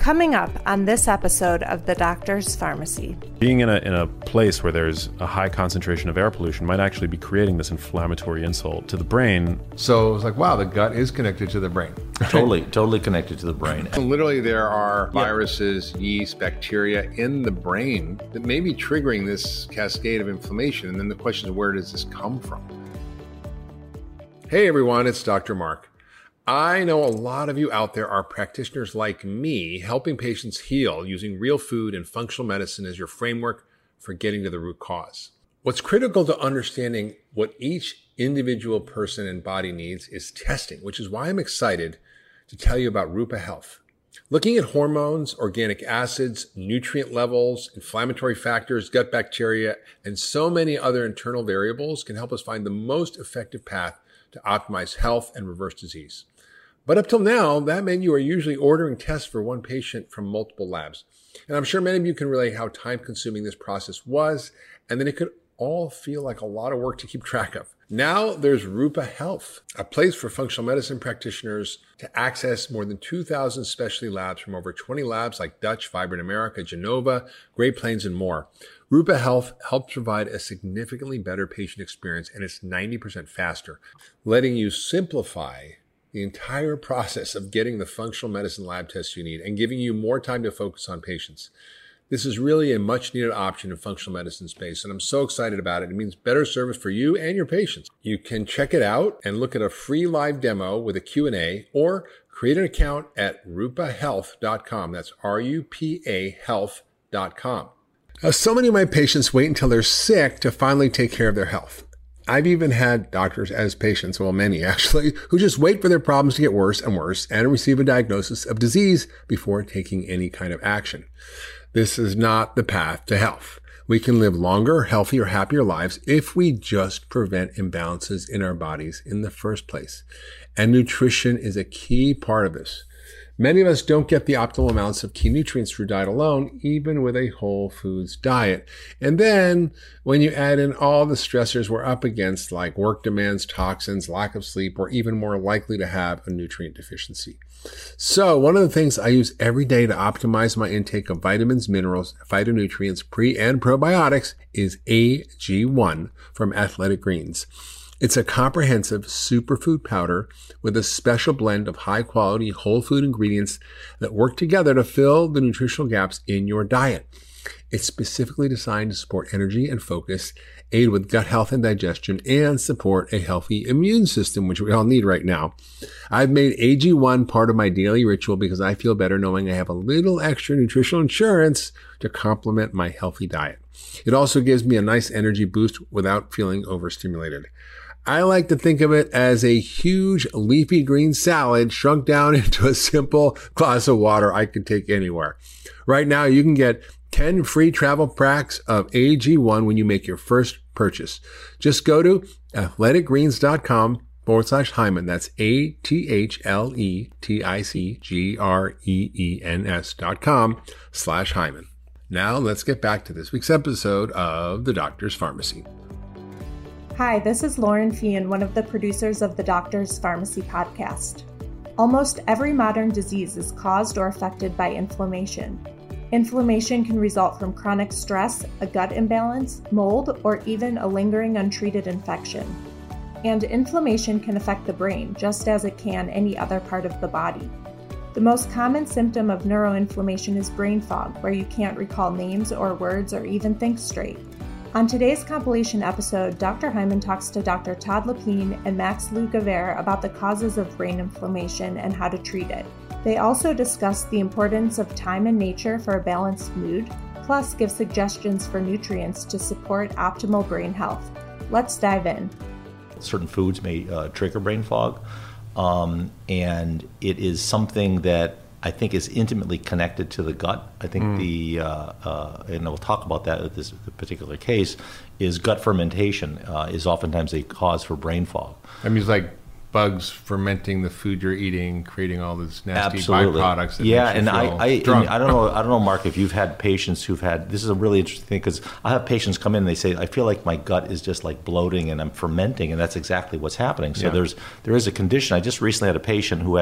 Coming up on this episode of The Doctor's Pharmacy. Being in a place where there's a high concentration of air pollution might actually be creating this inflammatory insult to the brain. So it was like, wow, the gut is connected to the brain. Totally connected to the brain. Literally, there are viruses, yeast, bacteria in the brain that may be triggering this cascade of inflammation. And then the question is, where does this come from? Hey, everyone, it's Dr. Mark. I know a lot of you out there are practitioners like me, helping patients heal using real food and functional medicine as your framework for getting to the root cause. What's critical to understanding what each individual person and body needs is testing, which is why I'm excited to tell you about Rupa Health. Looking at hormones, organic acids, nutrient levels, inflammatory factors, gut bacteria, and so many other internal variables can help us find the most effective path to optimize health and reverse disease. But up till now, that meant you are usually ordering tests for one patient from multiple labs. And I'm sure many of you can relate how time-consuming this process was, and then it could all feel like a lot of work to keep track of. Now there's Rupa Health, a place for functional medicine practitioners to access more than 2,000 specialty labs from over 20 labs like Dutch, Vibrant America, Genova, Great Plains, and more. Rupa Health helps provide a significantly better patient experience, and it's 90% faster, letting you simplify the entire process of getting the functional medicine lab tests you need and giving you more time to focus on patients. This is really a much needed option in functional medicine space, and I'm so excited about it. It means better service for you and your patients. You can check it out and look at a free live demo with a Q&A or create an account at rupahealth.com. That's RUPA health.com. Now, so many of my patients wait until they're sick to finally take care of their health. I've even had doctors as patients, well, many actually, who just wait for their problems to get worse and worse and receive a diagnosis of disease before taking any kind of action. This is not the path to health. We can live longer, healthier, happier lives if we just prevent imbalances in our bodies in the first place. And nutrition is a key part of this. Many of us don't get the optimal amounts of key nutrients through diet alone, even with a whole foods diet. And then when you add in all the stressors we're up against, like work demands, toxins, lack of sleep, we're even more likely to have a nutrient deficiency. So one of the things I use every day to optimize my intake of vitamins, minerals, phytonutrients, pre and probiotics is AG1 from Athletic Greens. It's a comprehensive superfood powder with a special blend of high-quality whole food ingredients that work together to fill the nutritional gaps in your diet. It's specifically designed to support energy and focus, aid with gut health and digestion, and support a healthy immune system, which we all need right now. I've made AG1 part of my daily ritual because I feel better knowing I have a little extra nutritional insurance to complement my healthy diet. It also gives me a nice energy boost without feeling overstimulated. I like to think of it as a huge leafy green salad shrunk down into a simple glass of water I could take anywhere. Right now, you can get 10 free travel packs of AG1 when you make your first purchase. Just go to athleticgreens.com/Hyman. That's athleticgreens.com/Hyman. Now let's get back to this week's episode of The Doctor's Pharmacy. Hi, this is Lauren Feehan, one of the producers of the Doctor's Pharmacy podcast. Almost every modern disease is caused or affected by inflammation. Inflammation can result from chronic stress, a gut imbalance, mold, or even a lingering untreated infection. And inflammation can affect the brain, just as it can any other part of the body. The most common symptom of neuroinflammation is brain fog, where you can't recall names or words or even think straight. On today's compilation episode, Dr. Hyman talks to Dr. Todd Lepine and Max Lugavere about the causes of brain inflammation and how to treat it. They also discuss the importance of time and nature for a balanced mood, plus give suggestions for nutrients to support optimal brain health. Let's dive in. Certain foods may trigger brain fog, and it is something that I think is intimately connected to the gut. I think and we'll talk about that at this particular case, is gut fermentation is oftentimes a cause for brain fog. I mean, it's like bugs fermenting the food you're eating, creating all these nasty Absolutely. byproducts. That Yeah, makes you and feel drunk. I don't know, Mark, if you've had patients who've had. This is a really interesting thing because I have patients come in and they say, I feel like my gut is just like bloating and I'm fermenting, and that's exactly what's happening. So there is a condition. I just recently had a patient who had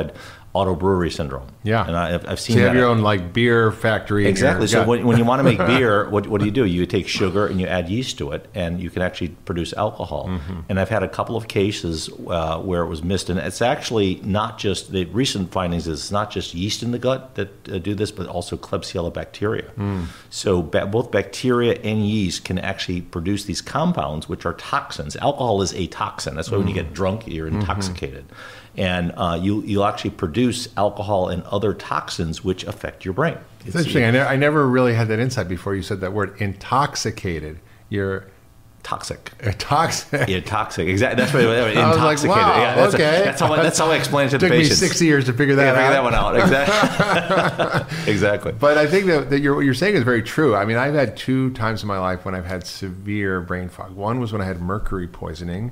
autobrewery syndrome. Yeah. And I've seen so you that. have your own like beer factory. Exactly. So gut. when you want to make beer, what do? You take sugar and you add yeast to it, and you can actually produce alcohol. Mm-hmm. And I've had a couple of cases where it was missed. And it's actually not just, the recent findings is it's not just yeast in the gut that do this, but also Klebsiella bacteria. So both bacteria and yeast can actually produce these compounds, which are toxins. Alcohol is a toxin. That's why when you get drunk, you're intoxicated. And you'll actually produce alcohol and other toxins which affect your brain. It's interesting. I never really had that insight before you said that word, intoxicated. You're toxic. Toxic. Yeah, toxic. Exactly. That's what intoxicated. I was like, wow, yeah, okay. That's how I explain it to the Took me patients. 6 years to figure that out. Figure that one out. Exactly. Exactly. But I think that what you're saying is very true. I mean, I've had 2 times in my life when I've had severe brain fog. One was when I had mercury poisoning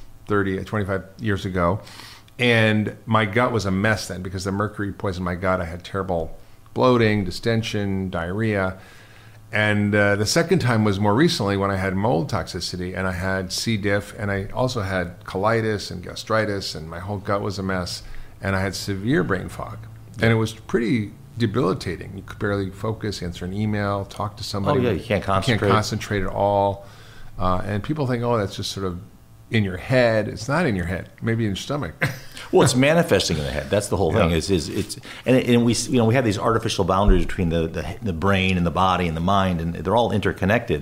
25 years ago. And my gut was a mess then because the mercury poisoned my gut. I had terrible bloating, distension, diarrhea. And the second time was more recently when I had mold toxicity and I had C. diff and I also had colitis and gastritis and my whole gut was a mess and I had severe brain fog. And it was pretty debilitating. You could barely focus, answer an email, talk to somebody. Oh, yeah, you can't concentrate. You can't concentrate at all. And people think, oh, that's just sort of in your head. It's not in your head. Maybe in your stomach. Well, it's manifesting in the head. That's the whole thing. Yeah. And we have these artificial boundaries between the brain and the body and the mind, and they're all interconnected.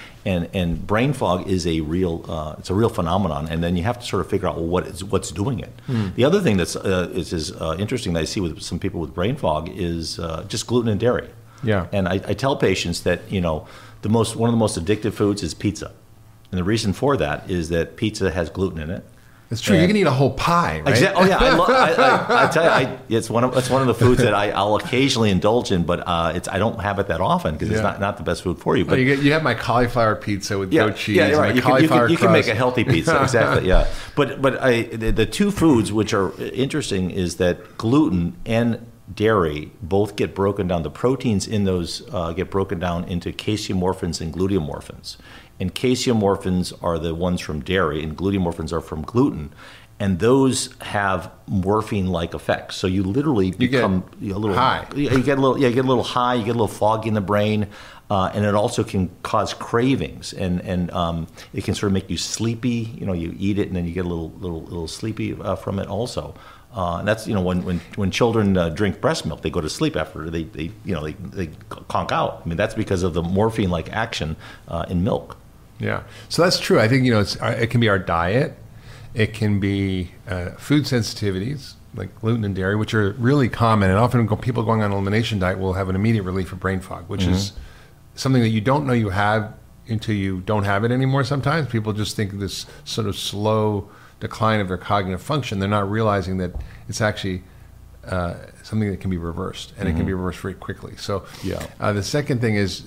And brain fog is a real it's a real phenomenon. And then you have to sort of figure out what's doing it. The other thing that's interesting that I see with some people with brain fog is just gluten and dairy. Yeah. And I tell patients that one of the most addictive foods is pizza, and the reason for that is that pizza has gluten in it. It's true. You can eat a whole pie, right? Exactly. Oh yeah, I tell you, it's one of the foods that I'll occasionally indulge in, but I don't have it that often because it's not the best food for you. But you have my cauliflower pizza with goat cheese. Yeah, right. You can make a healthy pizza. Exactly. Yeah. But the 2 foods which are interesting is that gluten and dairy both get broken down. The proteins in those get broken down into casomorphins and gluteomorphins. And casomorphins are the ones from dairy, and gluteomorphins are from gluten. And those have morphine-like effects. So you literally become a little high. You get a little high. You get a little foggy in the brain, and it also can cause cravings, and it can sort of make you sleepy. You eat it, and then you get a little sleepy from it also. And that's when children drink breast milk, they go to sleep after they conk out. I mean, that's because of the morphine-like action in milk. Yeah, so that's true. I think it can be our diet, it can be food sensitivities like gluten and dairy, which are really common, and often people going on an elimination diet will have an immediate relief of brain fog, which is something that you don't know you have until you don't have it anymore. Sometimes people just think this sort of slow decline of their cognitive function. They're not realizing that it's actually something that can be reversed, and it can be reversed very quickly. So the second thing is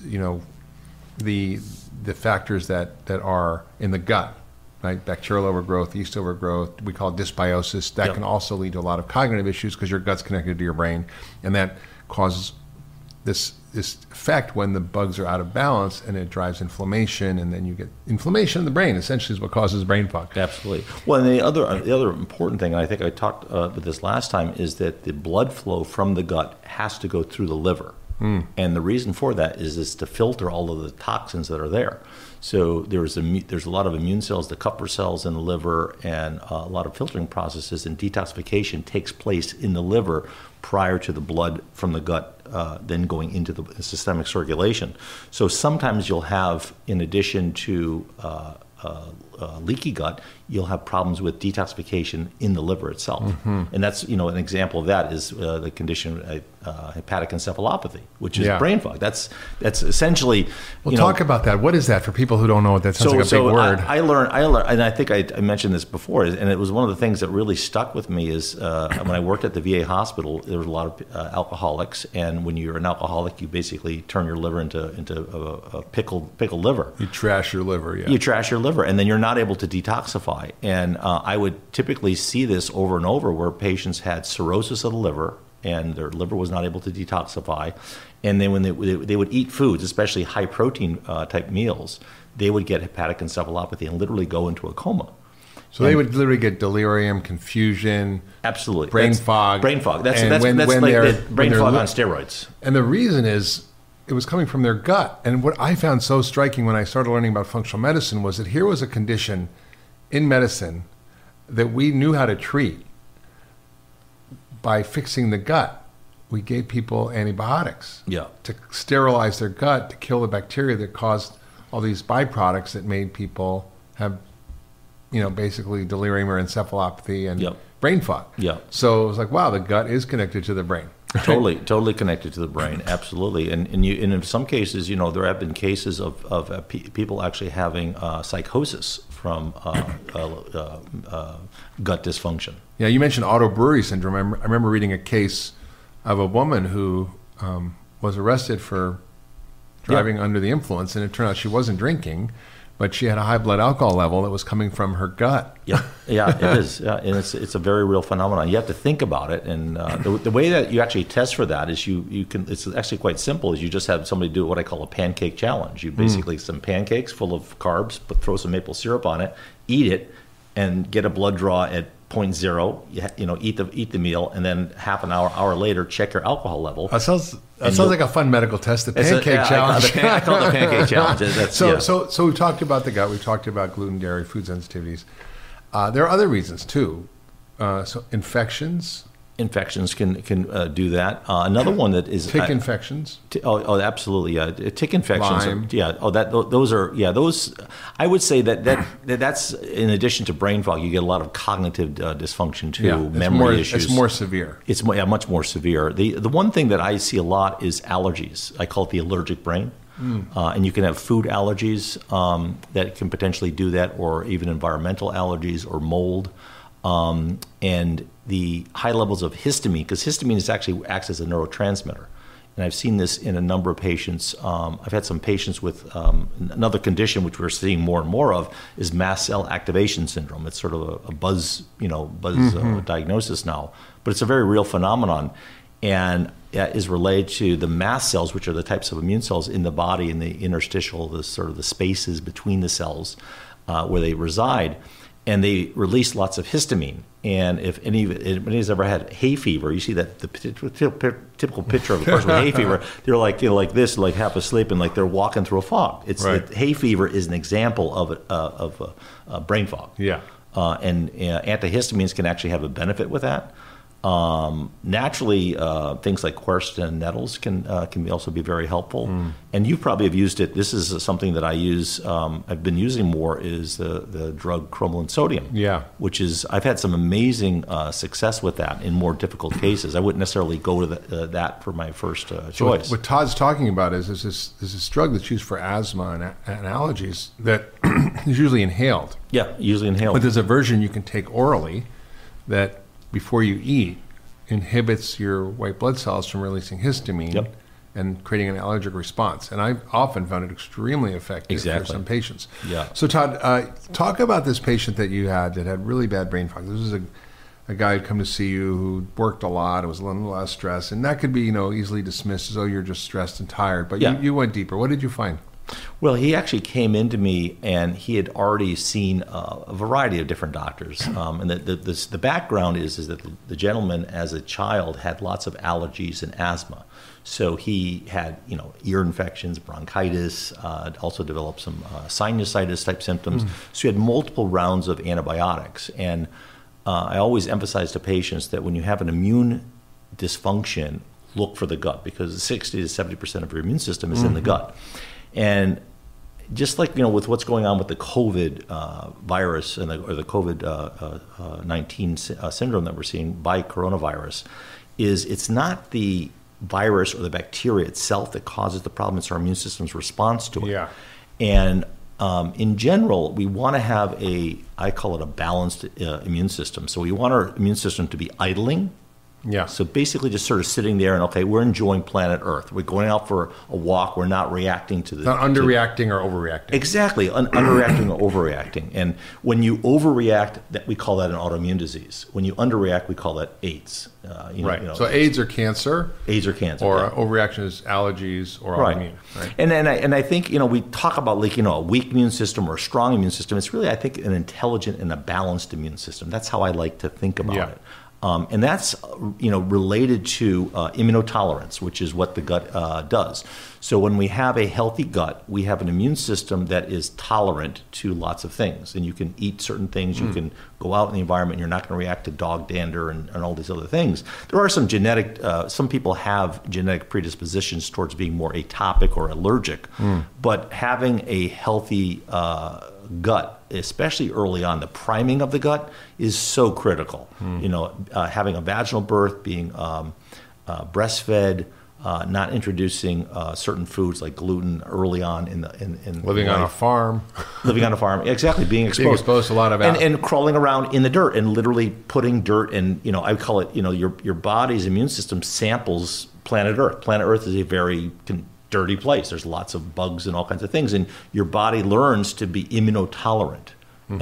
the factors that are in the gut, right? Bacterial overgrowth, yeast overgrowth, we call it dysbiosis. That can also lead to a lot of cognitive issues because your gut's connected to your brain, and that causes this effect when the bugs are out of balance, and it drives inflammation, and then you get inflammation in the brain. Essentially, is what causes brain fog. Absolutely. Well, and the other important thing, and I think I talked with this last time, is that the blood flow from the gut has to go through the liver. And the reason for that is to filter all of the toxins that are there. So there's a lot of immune cells, the Kupffer cells in the liver, and a lot of filtering processes, and detoxification takes place in the liver prior to the blood from the gut then going into the systemic circulation. So sometimes you'll have, in addition to leaky gut, you'll have problems with detoxification in the liver itself. And that's, an example of that is the condition hepatic encephalopathy, which is brain fog. That's essentially. Well, talk about that. What is that for people who don't know? That sounds like a big word. I learned, and I think I mentioned this before, and it was one of the things that really stuck with me is when I worked at the VA hospital, there was a lot of alcoholics, and when you're an alcoholic, you basically turn your liver into a pickled liver. You trash your liver, yeah. You trash your liver, and then you're not able to detoxify. And I would typically see this over and over where patients had cirrhosis of the liver, and their liver was not able to detoxify. And then when they would eat foods, especially high protein type meals, they would get hepatic encephalopathy and literally go into a coma. So they would literally get delirium, confusion, absolutely brain fog. Brain fog. That's And like when the brain they're fog on steroids. And the reason is it was coming from their gut. And what I found so striking when I started learning about functional medicine was that here was a condition in medicine that we knew how to treat by fixing the gut. We gave people antibiotics to sterilize their gut, to kill the bacteria that caused all these byproducts that made people have, basically delirium or encephalopathy and brain fog. So it was like, wow, the gut is connected to the brain. Totally connected to the brain, absolutely. And in some cases, there have been cases of people actually having psychosis from gut dysfunction. Yeah, you mentioned autobrewery syndrome. I remember reading a case of a woman who was arrested for driving under the influence, and it turned out she wasn't drinking, but she had a high blood alcohol level that was coming from her gut. Yeah, it is. Yeah, and it's a very real phenomenon. You have to think about it, and the way that you actually test for that is you can. It's actually quite simple. Is you just have somebody do what I call a pancake challenge. You basically some pancakes full of carbs, but throw some maple syrup on it, eat it, and get a blood draw at 0.0. Eat the meal, and then half an hour later, check your alcohol level. That sounds like a fun medical test. The pancake challenge. I call it the pancake challenge. So we've talked about the gut. We've talked about gluten, dairy, food sensitivities. There are other reasons too. So infections. Infections can do that. Another one that is tick infections. Absolutely. Yeah, tick infections. Lyme. Those are those. I would say that's in addition to brain fog, you get a lot of cognitive dysfunction too. Yeah, memory issues. It's more severe. It's much more severe. The one thing that I see a lot is allergies. I call it the allergic brain. And you can have food allergies that can potentially do that, or even environmental allergies or mold. And the high levels of histamine, because histamine actually acts as a neurotransmitter. And I've seen this in a number of patients. I've had some patients with another condition, which we're seeing more and more of, is mast cell activation syndrome. It's sort of a buzz diagnosis now, but it's a very real phenomenon, and is related to the mast cells, which are the types of immune cells in the body, in the interstitial, the sort of the spaces between the cells where they reside. And they release lots of histamine. And if anybody's ever had hay fever, you see that the typical picture of a person with hay fever, they're like this, like half asleep, and like they're walking through a fog. Hay fever is an example of brain fog. Yeah. And antihistamines can actually have a benefit with that. Naturally, things like quercetin and nettles can also be very helpful. And you probably have used it. This is something that I use. I've been using more is the drug cromolyn sodium. Yeah, which is I've had some amazing success with that in more difficult cases. I wouldn't necessarily go to that for my first choice. What Todd's talking about is this drug that's used for asthma and allergies that is usually inhaled. Yeah, usually inhaled. But there's a version you can take orally that, before you eat, inhibits your white blood cells from releasing histamine and creating an allergic response. And I've often found it extremely effective for some patients. Yeah. So Todd, talk about this patient that you had that had really bad brain fog. This was a guy who'd come to see you who worked a lot, was a little less stressed, and that could be easily dismissed as, oh, you're just stressed and tired. But you went deeper. What did you find? Well, he actually came into me, and he had already seen a variety of different doctors. And the background is that the gentleman, as a child, had lots of allergies and asthma. So he had, ear infections, bronchitis, also developed some sinusitis type symptoms. So he had multiple rounds of antibiotics. And I always emphasize to patients that when you have an immune dysfunction, look for the gut, because 60 to 70% of your immune system is in the gut. And just like with what's going on with the COVID virus or the COVID-19 syndrome that we're seeing by coronavirus, it's not the virus or the bacteria itself that causes the problem; it's our immune system's response to it. Yeah. And in general, we want to have I call it a balanced immune system. So we want our immune system to be idling Yeah. So basically just sort of sitting there and, okay, we're enjoying planet Earth. We're going out for a walk. We're not reacting to the... Not underreacting or overreacting. Exactly, underreacting or overreacting. And when you overreact, we call that an autoimmune disease. When you underreact, we call that AIDS. Right. So AIDS or cancer. AIDS or cancer. Or overreaction is allergies or autoimmune. Right. And I think, we talk about like, a weak immune system or a strong immune system. It's really, I think, an intelligent and a balanced immune system. That's how I like to think about it. And that's, related to immunotolerance, which is what the gut does. So when we have a healthy gut, we have an immune system that is tolerant to lots of things. And you can eat certain things. You can go out in the environment and you're not going to react to dog dander and all these other things. There are some some people have genetic predispositions towards being more atopic or allergic. But having a healthy gut, especially early on, the priming of the gut is so critical. Having a vaginal birth, being breastfed, not introducing certain foods like gluten early on in living life. on a farm. Living on a farm, exactly. Being exposed to a lot of and crawling around in the dirt and literally putting dirt in. I call it. Your body's immune system samples planet Earth. Planet Earth is a very dirty place. There's lots of bugs and all kinds of things, and your body learns to be immunotolerant.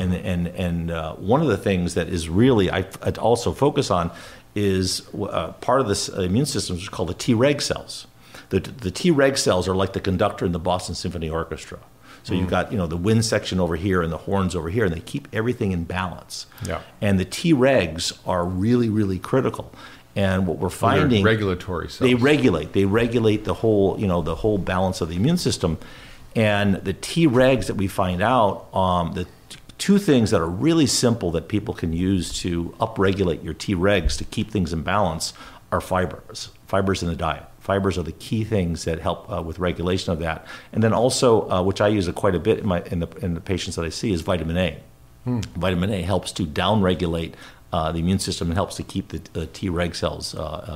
And one of the things that is really I also focus on is part of this immune system, which is called the Treg cells. The Treg cells are like the conductor in the Boston Symphony Orchestra. So you've got the wind section over here and the horns over here, and they keep everything in balance. Yeah. And the Tregs are really, really critical. And what we're finding, they're regulatory cells. They regulate the whole, the whole balance of the immune system. And the Tregs that we find out, the two things that are really simple that people can use to upregulate your Tregs to keep things in balance are fibers in the diet. Fibers are the key things that help with regulation of that. And then also, which I use quite a bit in the patients that I see, is vitamin A. Vitamin A helps to downregulate the immune system and helps to keep the Treg cells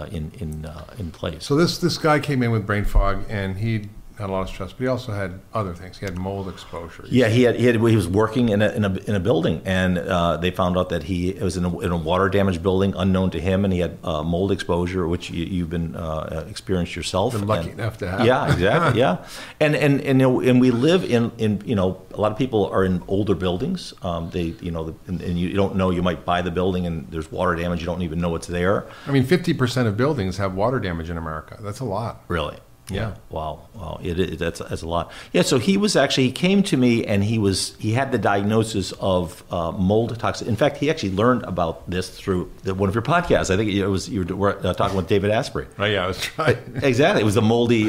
in place. So this guy came in with brain fog, and he had a lot of stress, but he also had other things. He had mold exposure. Yeah, he was working in a building, and they found out that he was in a water damaged building, unknown to him, and he had mold exposure, which you've been experienced yourself. Been lucky enough to have. Yeah, exactly. Yeah, and we live in a lot of people are in older buildings. And you don't know, you might buy the building and there's water damage. You don't even know it's there. I mean, 50% of buildings have water damage in America. That's a lot. Really. Yeah. Wow. That's a lot. Yeah. So he came to me and he had the diagnosis of mold toxicity. In fact, he actually learned about this through one of your podcasts. I think you were talking with David Asprey. Oh yeah, I was trying. Exactly. It was a moldy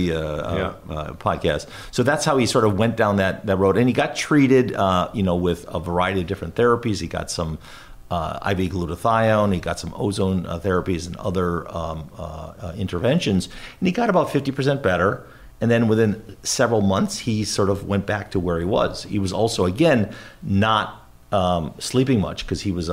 podcast. So that's how he sort of went down that road, and he got treated, with a variety of different therapies. He got some IV glutathione, he got some ozone therapies and other interventions, and he got about 50% better. And then within several months, he sort of went back to where he was. He was also, again, not sleeping much because he was,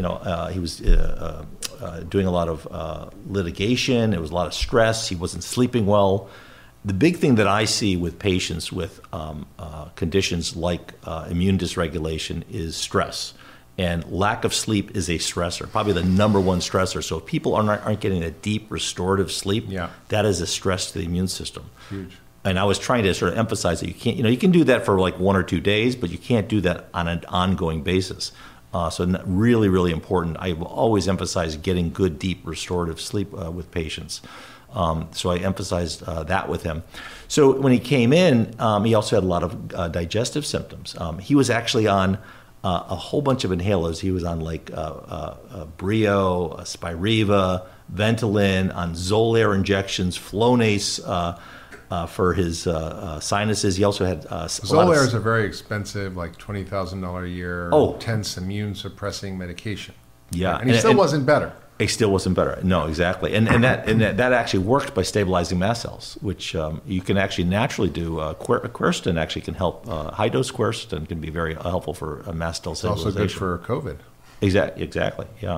doing a lot of litigation. There was a lot of stress. He wasn't sleeping well. The big thing that I see with patients with conditions like immune dysregulation is stress. And lack of sleep is a stressor, probably the number one stressor. So if people aren't getting a deep restorative sleep, that is a stress to the immune system. Huge. And I was trying to sort of emphasize that you can do that for like 1 or 2 days, but you can't do that on an ongoing basis. So really, really important. I will always emphasize getting good, deep restorative sleep with patients. So I emphasized that with him. So when he came in, he also had a lot of digestive symptoms. He was actually on a whole bunch of inhalers. He was on like Breo, Spiriva, Ventolin, on Xolair injections, Flonase for his sinuses. He also had Xolair is a very expensive, like $20,000 a year, intense immune suppressing medication. Yeah, and he still wasn't better. It still wasn't better. No, exactly. And that actually worked by stabilizing mast cells, which you can actually naturally do. Quercetin actually can help. High dose quercetin can be very helpful for mast cell stabilization. It's also good for COVID. Exactly. Yeah.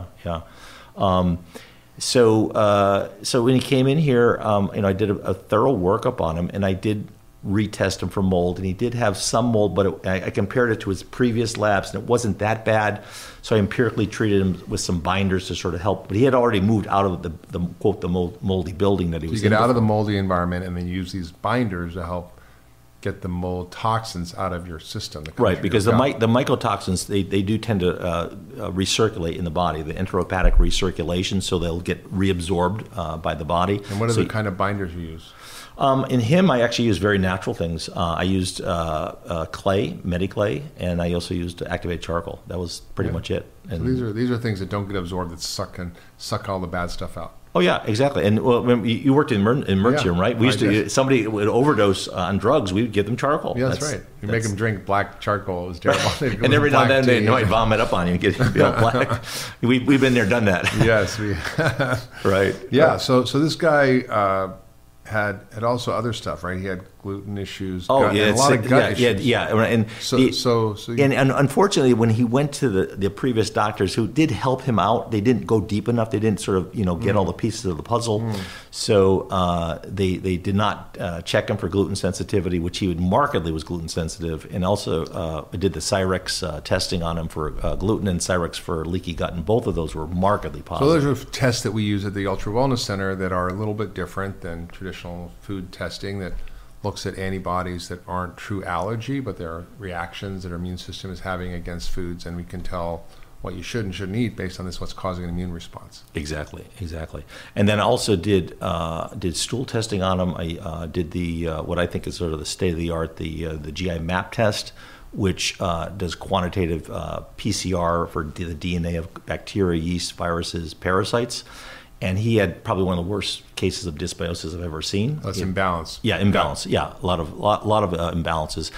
So when he came in here, I did a thorough workup on him, and I did retest him for mold, and he did have some mold, but I compared it to his previous labs, and it wasn't that bad. So I empirically treated him with some binders to sort of help. But he had already moved out of the quote the moldy building that he was in. You get out of the moldy environment and then use these binders to help get the mold toxins out of your system. Right, because the mycotoxins, they do tend to recirculate in the body, the enterohepatic recirculation, so they'll get reabsorbed by the body. And what are the kind of binders you use? In him, I actually used very natural things. I used clay, Mediclay, and I also used activated charcoal. That was pretty much it. And so these are things that don't get absorbed, that suck all the bad stuff out. Oh yeah, exactly. And when you worked in emergency room, right? We used to somebody would overdose on drugs. We would give them charcoal. Yeah, that's right. You make them drink black charcoal. It was terrible. And every now and then they might vomit up on you and get black. We've been there, done that. Yes, right. Yeah. So this guy had also other stuff, right? He had gluten issues. Oh, and a lot of gut issues. Yeah. And unfortunately, when he went to the previous doctors who did help him out, they didn't go deep enough. They didn't sort of get all the pieces of the puzzle. So they did not check him for gluten sensitivity, which he markedly was gluten sensitive, and also did the Cyrex testing on him for gluten and Cyrex for leaky gut, and both of those were markedly positive. So those are tests that we use at the Ultra Wellness Center that are a little bit different than traditional food testing that looks at antibodies that aren't true allergy, but there are reactions that our immune system is having against foods, and we can tell what you should and shouldn't eat based on this, what's causing an immune response. Exactly. And then I also did stool testing on him. I did the what I think is sort of the state of the art, the GI map test, which does quantitative PCR for the DNA of bacteria, yeast, viruses, parasites. And he had probably one of the worst cases of dysbiosis I've ever seen. That's imbalance. Yeah, imbalance. Yeah, a lot of imbalances.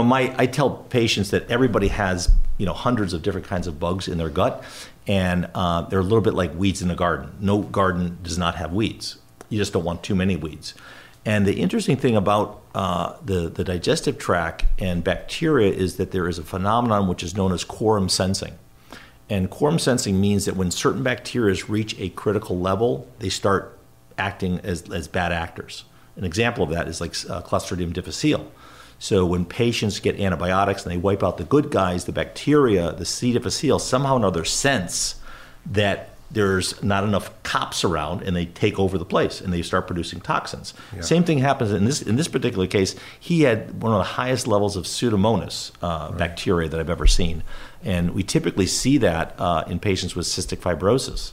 I tell patients that everybody has hundreds of different kinds of bugs in their gut, and they're a little bit like weeds in a garden. No garden does not have weeds. You just don't want too many weeds. And the interesting thing about the digestive tract and bacteria is that there is a phenomenon which is known as quorum sensing. And quorum sensing means that when certain bacteria reach a critical level, they start acting as bad actors. An example of that is like Clostridium difficile. So when patients get antibiotics and they wipe out the good guys, the bacteria, the C. difficile, somehow or another sense that there's not enough cops around, and they take over the place and they start producing toxins. Yeah. Same thing happens in this particular case. He had one of the highest levels of Pseudomonas bacteria that I've ever seen, and we typically see that in patients with cystic fibrosis.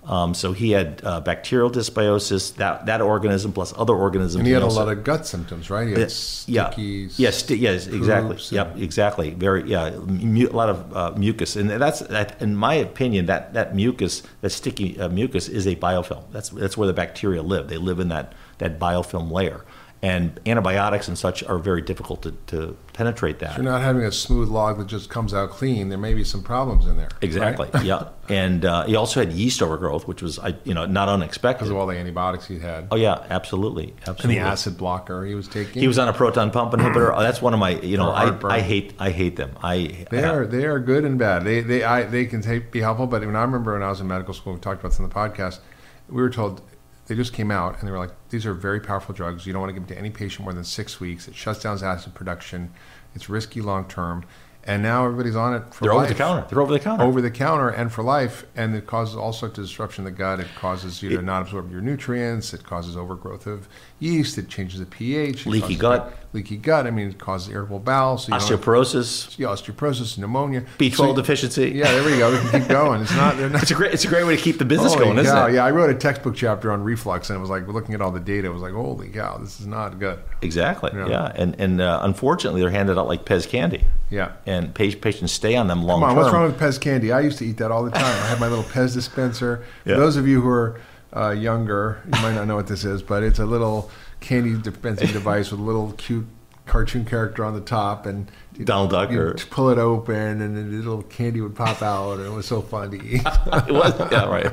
So he had bacterial dysbiosis, that organism plus other organisms. And he had a lot of gut symptoms, right? He had sticky, yes, exactly. Yep, exactly. A lot of mucus, and that's in my opinion that mucus, that sticky mucus, is a biofilm. That's where the bacteria live. They live in that biofilm layer. And antibiotics and such are very difficult to penetrate that. So you're not having a smooth log that just comes out clean. There may be some problems in there. Exactly. Right? Yeah. And he also had yeast overgrowth, which was not unexpected because of all the antibiotics he had. Oh yeah, absolutely. And the acid blocker he was taking. He was on a proton pump inhibitor. That's one of my. I hate them. They are good and bad. They can be helpful. But I remember when I was in medical school, we talked about this in the podcast. We were told. They just came out and they were like, these are very powerful drugs. You don't want to give them to any patient more than 6 weeks. It shuts down acid production. It's risky long term. And now everybody's on it for life. They're over the counter. Over the counter and for life. And it causes all sorts of disruption in the gut. It causes you to not absorb your nutrients. It causes overgrowth of yeast. It changes the pH. Leaky gut. I mean, it causes irritable bowel. So osteoporosis, pneumonia. B12 deficiency. Yeah, there we go. We can keep going. It's a great way to keep the business going, isn't it? Yeah, I wrote a textbook chapter on reflux, and it was like, looking at all the data, it was like, holy cow, this is not good. Exactly. Yeah. And unfortunately, they're handed out like Pez candy. Yeah. And patients stay on them long term. Come on, what's wrong with Pez candy? I used to eat that all the time. I had my little Pez dispenser. For those of you who are younger, you might not know what this is, but it's a little candy dispensing device with a little cute cartoon character on the top, and Donald Duck, you pull it open, and then the little candy would pop out, and it was so fun to eat. It was, yeah, right.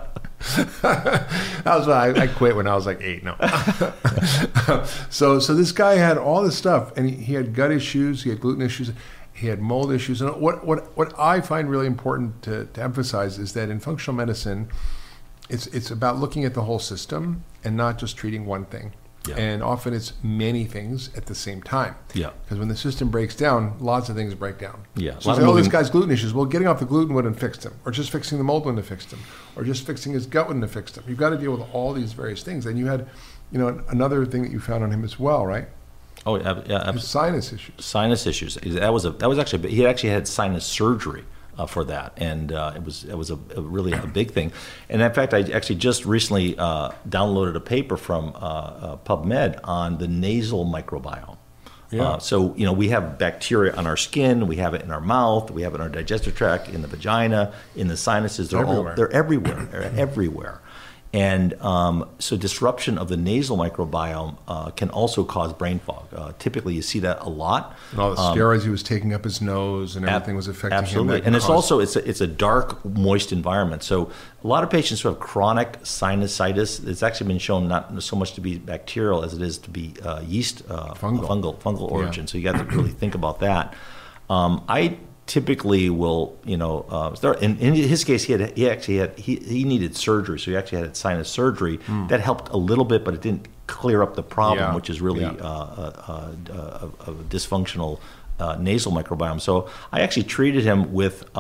That was why I quit when I was like 8. No. So this guy had all this stuff, and he had gut issues, he had gluten issues, he had mold issues, and what I find really important to emphasize is that in functional medicine, it's about looking at the whole system and not just treating one thing. Yeah. And often it's many things at the same time. Yeah. Because when the system breaks down, lots of things break down. Yeah. So say, this guy's gluten issues. Well, getting off the gluten wouldn't have fixed him, or just fixing the mold wouldn't have fixed him, or just fixing his gut wouldn't have fixed him. You've got to deal with all these various things. And you had, another thing that you found on him as well, right? Oh, yeah, absolutely. Sinus issues. Sinus issues. That was actually, he actually had sinus surgery for that, and it was a really a big thing. And in fact, I actually just recently downloaded a paper from PubMed on the nasal microbiome. Yeah. So we have bacteria on our skin, we have it in our mouth, we have it in our digestive tract, in the vagina, in the sinuses. They're everywhere. They're everywhere. And so disruption of the nasal microbiome can also cause brain fog. Typically, you see that a lot. And all the steroids he was taking up his nose, and everything was affecting absolutely. him. And it's a dark, moist environment. So a lot of patients who have chronic sinusitis, it's actually been shown not so much to be bacterial as it is to be yeast, fungal origin. So you got to really think about that. I typically will, start. In his case, he needed surgery, so he actually had sinus surgery. That helped a little bit, but it didn't clear up the problem, which is really a dysfunctional nasal microbiome. So I actually treated him with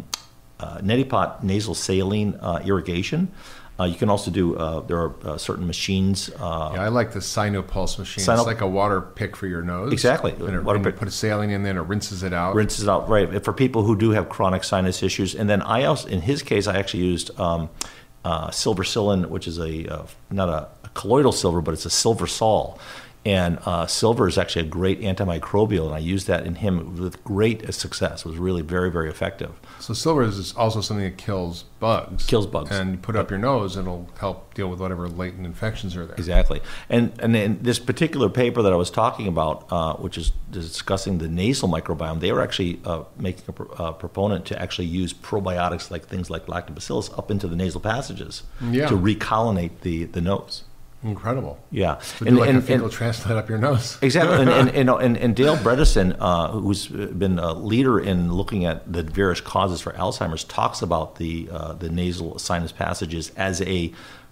neti pot nasal saline irrigation. You can also do, there are certain machines. I like the Sinopulse machine. It's like a water pick for your nose. Exactly. And you put a saline in there and it rinses it out. Right. For people who do have chronic sinus issues. And then I also, in his case, I actually used silvercillin, which is not a colloidal silver, but it's a silver sol. And silver is actually a great antimicrobial, and I used that in him with great success. It was really very, very effective. So silver is also something that kills bugs. And you put it up your nose, and it'll help deal with whatever latent infections are there. Exactly. And in this particular paper that I was talking about, which is discussing the nasal microbiome, they were actually making a proponent to actually use probiotics, like things like lactobacillus, up into the nasal passages to recolonate the nose. Incredible. Yeah. So do like a fecal transplant up your nose. Exactly. and Dale Bredesen, who's been a leader in looking at the various causes for Alzheimer's, talks about the nasal sinus passages as a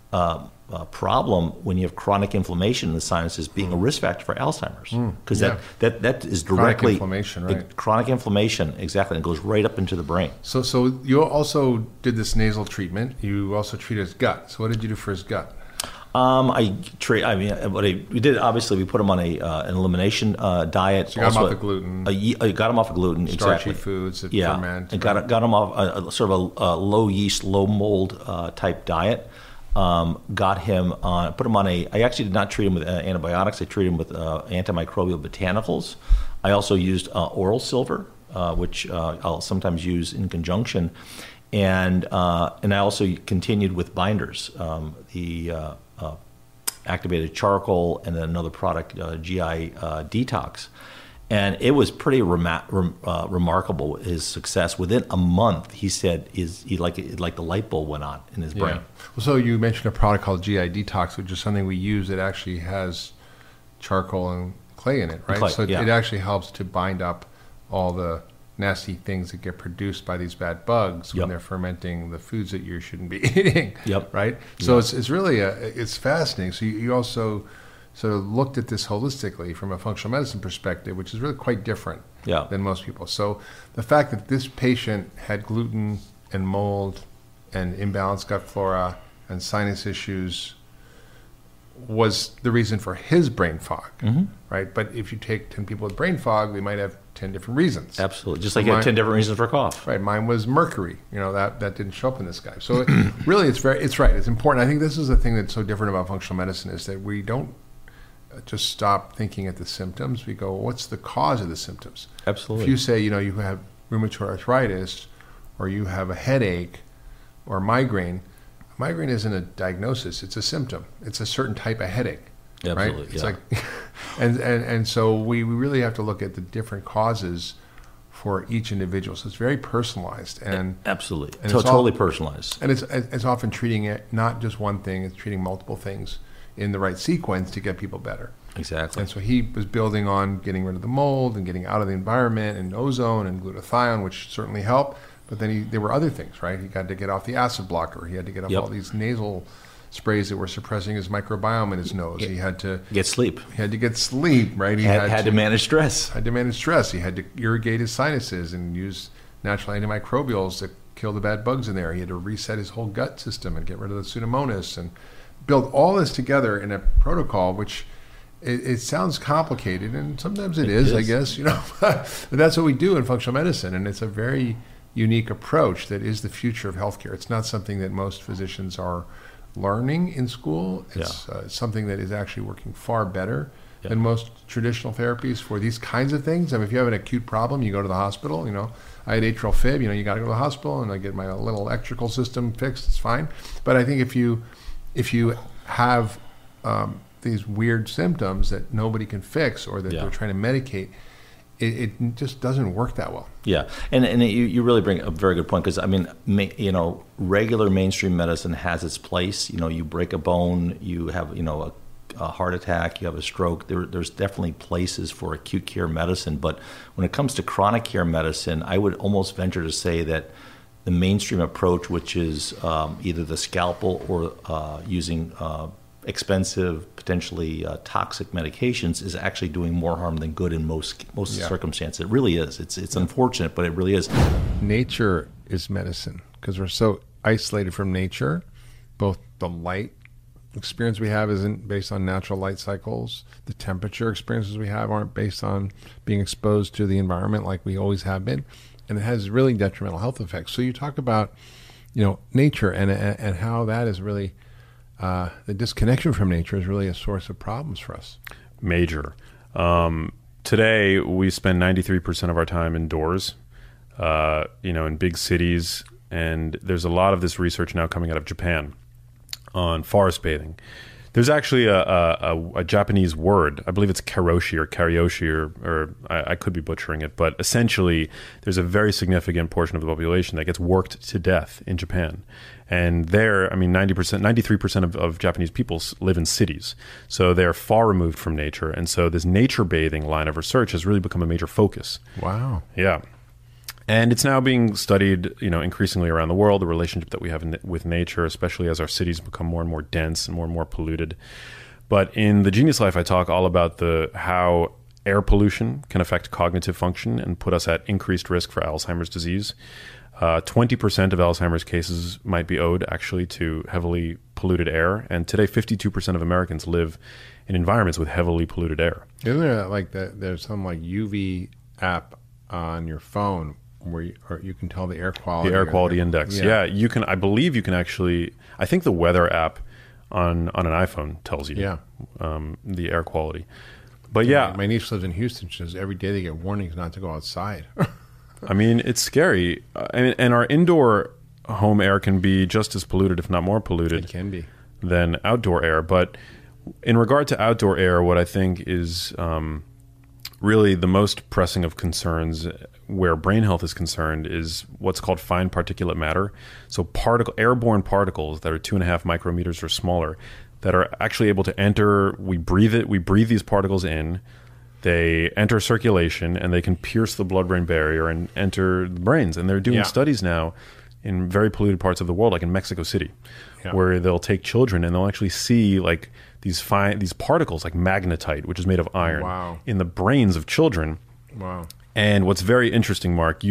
problem when you have chronic inflammation in the sinuses being a risk factor for Alzheimer's. Because that is directly... Chronic inflammation, right. Chronic inflammation, exactly. And it goes right up into the brain. So you also did this nasal treatment. You also treated his gut. So what did you do for his gut? We did, obviously, we put him on an elimination diet. So you got him off the gluten. Got him off of gluten, starchy exactly. foods that ferment. And got him off sort of a low yeast, low mold type diet. Got him on, put him on I actually did not treat him with antibiotics. I treated him with antimicrobial botanicals. I also used oral silver, which I'll sometimes use in conjunction. And I also continued with binders, the activated charcoal, and then another product, GI Detox. And it was pretty remarkable, his success. Within a month, he said, like the light bulb went on in his brain. Well, so you mentioned a product called GI Detox, which is something we use that actually has charcoal and clay in it, right? It actually helps to bind up all the nasty things that get produced by these bad bugs when they're fermenting the foods that you shouldn't be eating. Right. So it's really it's fascinating. So you also sort of looked at this holistically from a functional medicine perspective, which is really quite different than most people. So the fact that this patient had gluten and mold and imbalanced gut flora and sinus issues was the reason for his brain fog, right? But if you take 10 people with brain fog, they might have 10 different reasons. Absolutely. Just like you have 10 different reasons for cough. Right. Mine was mercury. That didn't show up in this guy. So really, it's right. It's important. I think this is the thing that's so different about functional medicine is that we don't just stop thinking at the symptoms. We go, what's the cause of the symptoms? Absolutely. If you say, you have rheumatoid arthritis, or you have a headache, or migraine isn't a diagnosis. It's a symptom. It's a certain type of headache. Absolutely. Right? It's like, and so we really have to look at the different causes for each individual. So it's very personalized and absolutely, and totally personalized. And it's often treating it not just one thing. It's treating multiple things in the right sequence to get people better. Exactly. And so he was building on getting rid of the mold and getting out of the environment and ozone and glutathione, which certainly helped. But then there were other things, right? He had to get off the acid blocker. He had to get off all these nasal sprays that were suppressing his microbiome in his nose. He had to get sleep. He had to get sleep, right? He had to manage stress. Had to manage stress. He had to irrigate his sinuses and use natural antimicrobials to kill the bad bugs in there. He had to reset his whole gut system and get rid of the Pseudomonas and build all this together in a protocol, which it sounds complicated, and sometimes it is, I guess, but that's what we do in functional medicine, and it's a very unique approach that is the future of healthcare. It's not something that most physicians are learning in school. It's something that is actually working far better than most traditional therapies for these kinds of things. I mean, if you have an acute problem, you go to the hospital. I had atrial fib. You got to go to the hospital, and I get my little electrical system fixed. It's fine. But I think if you have these weird symptoms that nobody can fix or that they're trying to medicate, it just doesn't work that well. Yeah, and you really bring a very good point, because I mean, regular mainstream medicine has its place. You break a bone, you have a heart attack, you have a stroke. There's definitely places for acute care medicine, but when it comes to chronic care medicine, I would almost venture to say that the mainstream approach, which is either the scalpel or using expensive, potentially toxic medications, is actually doing more harm than good in most circumstances. It really is. It's unfortunate, but it really is. Nature is medicine, because we're so isolated from nature. Both the light experience we have isn't based on natural light cycles. The temperature experiences we have aren't based on being exposed to the environment like we always have been. And it has really detrimental health effects. So you talk about, nature and how that is really, the disconnection from nature is really a source of problems for us. Major. Today, we spend 93% of our time indoors, in big cities. And there's a lot of this research now coming out of Japan on forest bathing. There's actually a Japanese word, I believe it's karoshi or karyoshi, or I could be butchering it, but essentially there's a very significant portion of the population that gets worked to death in Japan. And there, 93% of Japanese people live in cities. So they're far removed from nature. And so this nature bathing line of research has really become a major focus. Wow. Yeah. And it's now being studied, increasingly around the world, the relationship that we have with nature, especially as our cities become more and more dense and more polluted. But in the Genius Life, I talk all about how air pollution can affect cognitive function and put us at increased risk for Alzheimer's disease. 20% of Alzheimer's cases might be owed actually to heavily polluted air. And today, 52% of Americans live in environments with heavily polluted air. Isn't there there's some UV app on your phone where you can tell the air quality? The air quality index. Yeah, you can. I believe you can actually. I think the weather app on an iPhone tells you the air quality. But my niece lives in Houston. She says every day they get warnings not to go outside. It's scary. And our indoor home air can be just as polluted, if not more polluted. It can be. Than outdoor air. But in regard to outdoor air, what I think is really the most pressing of concerns where brain health is concerned is what's called fine particulate matter. So airborne particles that are 2.5 micrometers or smaller that are actually able to enter. We breathe these particles in. They enter circulation and they can pierce the blood-brain barrier and enter the brains. And they're doing studies now in very polluted parts of the world, like in Mexico City, where they'll take children and they'll actually see these particles like magnetite, which is made of iron, in the brains of children. Wow. And what's very interesting, Mark,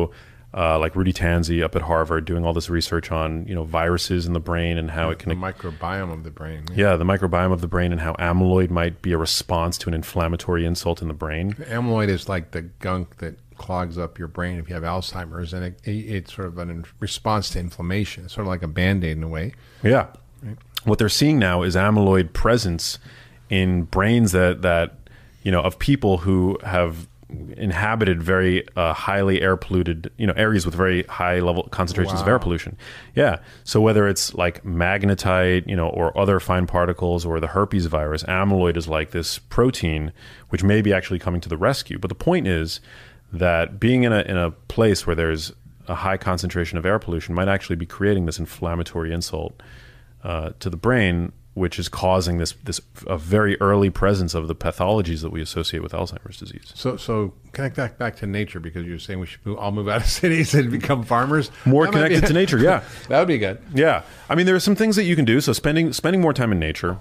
like Rudy Tanzi up at Harvard doing all this research on, viruses in the brain and how it can... The microbiome of the brain. Yeah, the microbiome of the brain and how amyloid might be a response to an inflammatory insult in the brain. Amyloid is like the gunk that clogs up your brain if you have Alzheimer's, and it's sort of a response to inflammation. It's sort of like a Band-Aid in a way. Yeah. Right. What they're seeing now is amyloid presence in brains that of people who have inhabited very highly air polluted, areas with very high level concentrations of air pollution. Yeah. So whether it's like magnetite, or other fine particles or the herpes virus, amyloid is like this protein which may be actually coming to the rescue. But the point is that being in a place where there's a high concentration of air pollution might actually be creating this inflammatory insult to the brain which is causing this a very early presence of the pathologies that we associate with Alzheimer's disease. So connect that back to nature, because you're saying we should all move out of cities and become farmers. More connected to nature, yeah. That would be good. Yeah. I mean, there are some things that you can do. So spending more time in nature,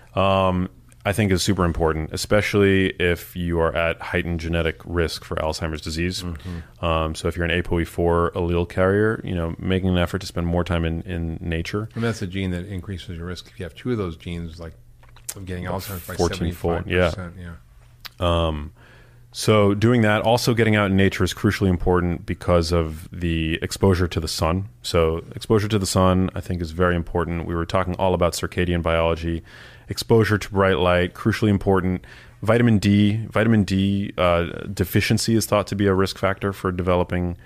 I think is super important, especially if you are at heightened genetic risk for Alzheimer's disease. So if you're an ApoE4 allele carrier, making an effort to spend more time in nature. And that's a gene that increases your risk if you have two of those genes, like of getting Alzheimer's by 14-fold. 75%. So doing that, also getting out in nature is crucially important because of the exposure to the sun. So exposure to the sun, I think, is very important. We were talking all about circadian biology. Exposure to bright light, crucially important. Vitamin D deficiency is thought to be a risk factor for developing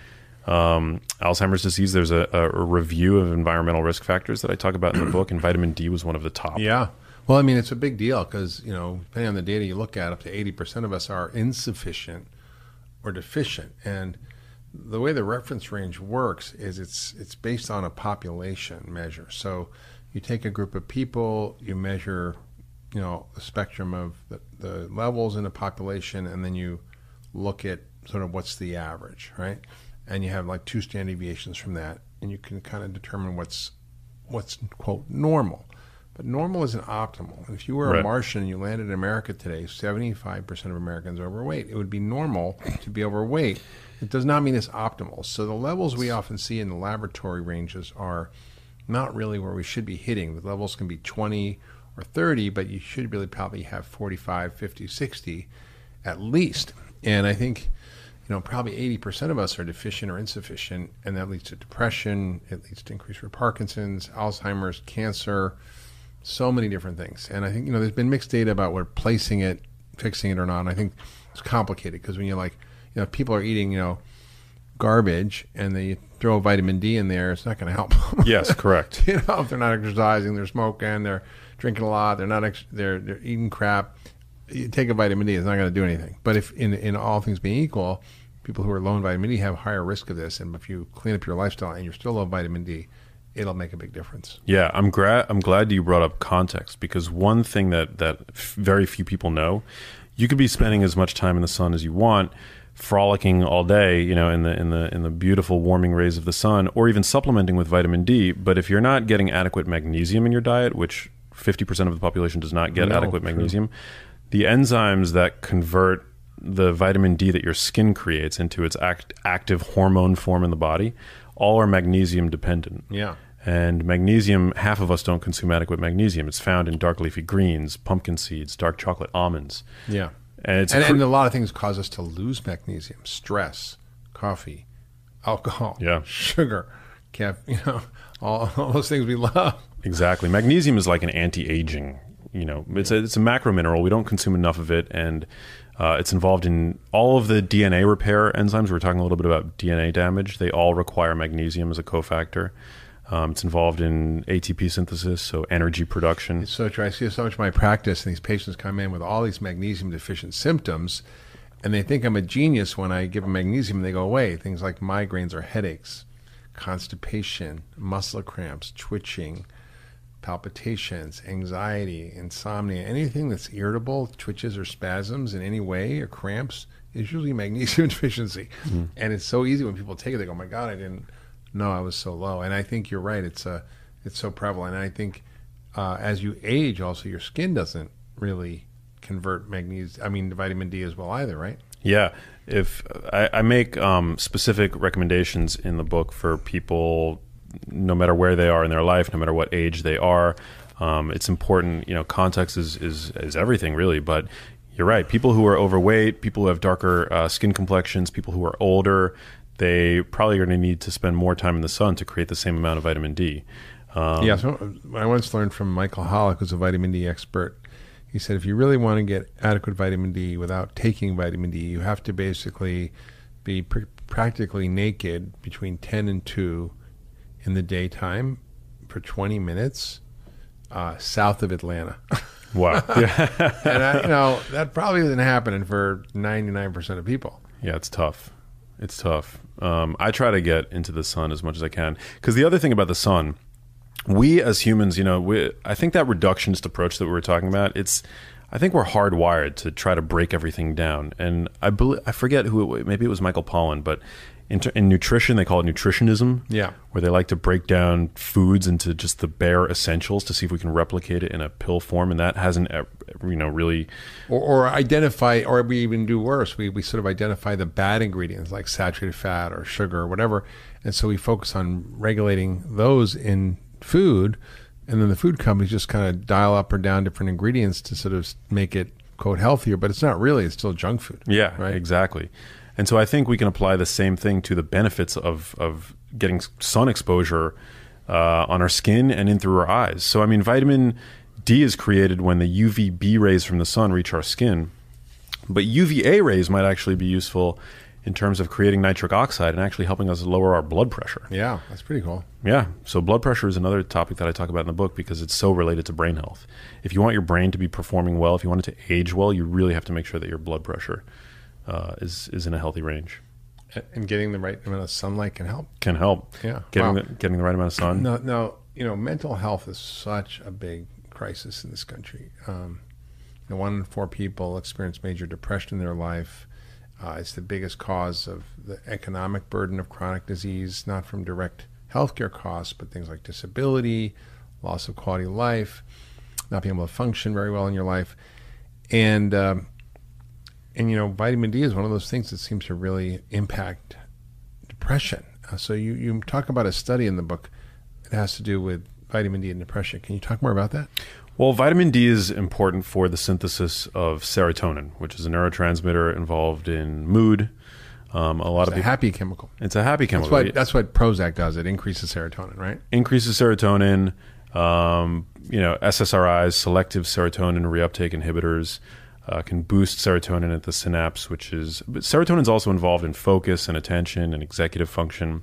Alzheimer's disease. There's a review of environmental risk factors that I talk about in the book, and vitamin D was one of the top. Yeah. Well, I mean, it's a big deal because, depending on the data you look at, up to 80% of us are insufficient or deficient. And the way the reference range works is it's based on a population measure. So you take a group of people, you measure, the spectrum of the levels in the population, and then you look at sort of what's the average, right? And you have like 2 standard deviations from that, and you can kind of determine what's quote normal. But normal isn't optimal. If you were a Martian and you landed in America today, 75% of Americans are overweight. It would be normal to be overweight. It does not mean it's optimal. So the levels we often see in the laboratory ranges are not really where we should be hitting. The levels can be 20 or 30, but you should really probably have 45, 50, 60 at least. And I think, probably 80% of us are deficient or insufficient, and that leads to depression. It leads to increased risk for Parkinson's, Alzheimer's, cancer, so many different things. And I think, there's been mixed data about where placing it, fixing it or not. And I think it's complicated because when you're people are eating, garbage and they throw vitamin D in there, it's not going to help them. Yes, correct. If they're not exercising, they're smoking, they're drinking a lot, they're eating crap, you take a vitamin D, it's not going to do anything. But if in all things being equal, people who are low in vitamin D have higher risk of this. And if you clean up your lifestyle and you're still low in vitamin D, it'll make a big difference. Yeah, I'm glad you brought up context, because one thing that very few people know, you could be spending as much time in the sun as you want, frolicking all day, in the beautiful warming rays of the sun, or even supplementing with vitamin D. But if you're not getting adequate magnesium in your diet, which 50% of the population does not get adequate magnesium, the enzymes that convert the vitamin D that your skin creates into its active hormone form in the body, all are magnesium dependent. Yeah. And magnesium, half of us don't consume adequate magnesium. It's found in dark leafy greens, pumpkin seeds, dark chocolate almonds. Yeah. And a lot of things cause us to lose magnesium: stress, coffee, alcohol, sugar, all those things we love. Exactly. Magnesium is like an anti-aging. It's a macro mineral. We don't consume enough of it, and it's involved in all of the DNA repair enzymes. We were talking a little bit about DNA damage. They all require magnesium as a cofactor. It's involved in ATP synthesis, so energy production. It's so true. I see so much in my practice, and these patients come in with all these magnesium deficient symptoms, and they think I'm a genius when I give them magnesium and they go away. Things like migraines or headaches, constipation, muscle cramps, twitching, palpitations, anxiety, insomnia, anything that's irritable, twitches or spasms in any way, or cramps, is usually magnesium deficiency. And it's so easy when people take it, they go, oh my God, I didn't know I was so low. And I think you're right. It's so prevalent. And I think as you age, also your skin doesn't really convert vitamin D as well either, right? Yeah. If I make specific recommendations in the book for people, no matter where they are in their life, no matter what age they are, it's important. Context is everything, really. But you're right. People who are overweight, people who have darker skin complexions, people who are older, they probably are going to need to spend more time in the sun to create the same amount of vitamin D. So I once learned from Michael Hollick, who's a vitamin D expert. He said, if you really want to get adequate vitamin D without taking vitamin D, you have to basically be practically naked between 10 and 2 in the daytime for 20 minutes south of Atlanta. Wow. Yeah. And that probably isn't happening for 99% of people. Yeah, it's tough. It's tough. I try to get into the sun as much as I can, because the other thing about the sun, we as humans, I think that reductionist approach that we were talking about, I think we're hardwired to try to break everything down. And I forget maybe it was Michael Pollan, but in nutrition, they call it nutritionism. Yeah. Where they like to break down foods into just the bare essentials to see if we can replicate it in a pill form. And that hasn't, really. Or identify, or we even do worse. We sort of identify the bad ingredients like saturated fat or sugar or whatever. And so we focus on regulating those in food. And then the food companies just kind of dial up or down different ingredients to sort of make it, quote, healthier. But it's not really. It's still junk food. Yeah, right? Exactly. And so I think we can apply the same thing to the benefits of getting sun exposure on our skin and in through our eyes. So, I mean, vitamin D is created when the UVB rays from the sun reach our skin. But UVA rays might actually be useful in terms of creating nitric oxide and actually helping us lower our blood pressure. Yeah, that's pretty cool. Yeah. So blood pressure is another topic that I talk about in the book because it's so related to brain health. If you want your brain to be performing well, if you want it to age well, you really have to make sure that your blood pressure is in a healthy range. And getting the right amount of sunlight can help. Can help. Yeah. Getting the right amount of sun. No, mental health is such a big crisis in this country. 1 in 4 people experience major depression in their life. It's the biggest cause of the economic burden of chronic disease, not from direct healthcare costs, but things like disability, loss of quality of life, not being able to function very well in your life. And vitamin D is one of those things that seems to really impact depression. So you talk about a study in the book that has to do with vitamin D and depression. Can you talk more about that? Well, vitamin D is important for the synthesis of serotonin, which is a neurotransmitter involved in mood. It's a happy chemical. It's a happy chemical. That's what Prozac does. It increases serotonin, right? Increases serotonin. SSRIs, selective serotonin reuptake inhibitors, can boost serotonin at the synapse, but serotonin is also involved in focus and attention and executive function.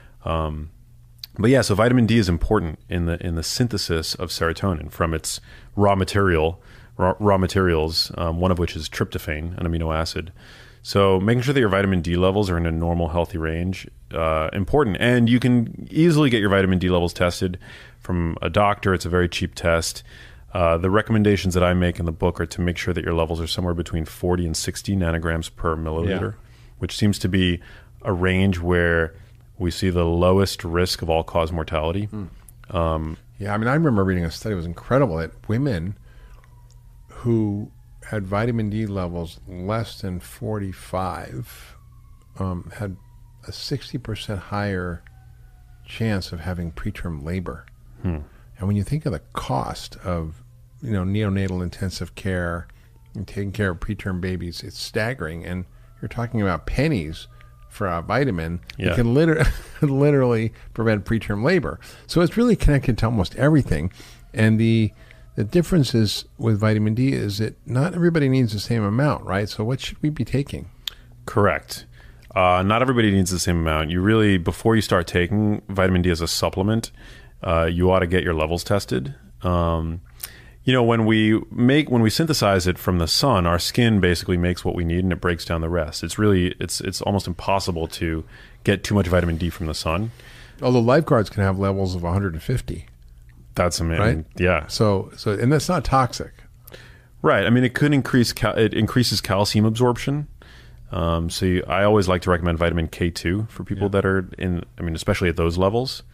So vitamin D is important in the synthesis of serotonin from its raw materials, one of which is tryptophan, an amino acid. So making sure that your vitamin D levels are in a normal, healthy range, important. And you can easily get your vitamin D levels tested from a doctor. It's a very cheap test. The recommendations that I make in the book are to make sure that your levels are somewhere between 40 and 60 nanograms per milliliter, which seems to be a range where we see the lowest risk of all-cause mortality. I remember reading a study. It was incredible that women who had vitamin D levels less than 45 had a 60% higher chance of having preterm labor. And when you think of the cost of neonatal intensive care and taking care of preterm babies, it's staggering. And you're talking about pennies for a vitamin that can literally prevent preterm labor. So it's really connected to almost everything. And the difference is with vitamin D is that not everybody needs the same amount, right? So what should we be taking? Correct. Not everybody needs the same amount. You really, before you start taking vitamin D as a supplement, you ought to get your levels tested. When we synthesize it from the sun, our skin basically makes what we need and it breaks down the rest. It's almost impossible to get too much vitamin D from the sun. Although lifeguards can have levels of 150. That's amazing. Right? Yeah. So and that's not toxic. Right. I mean, it could it increases calcium absorption. I always like to recommend vitamin K2 for people that are especially at those levels.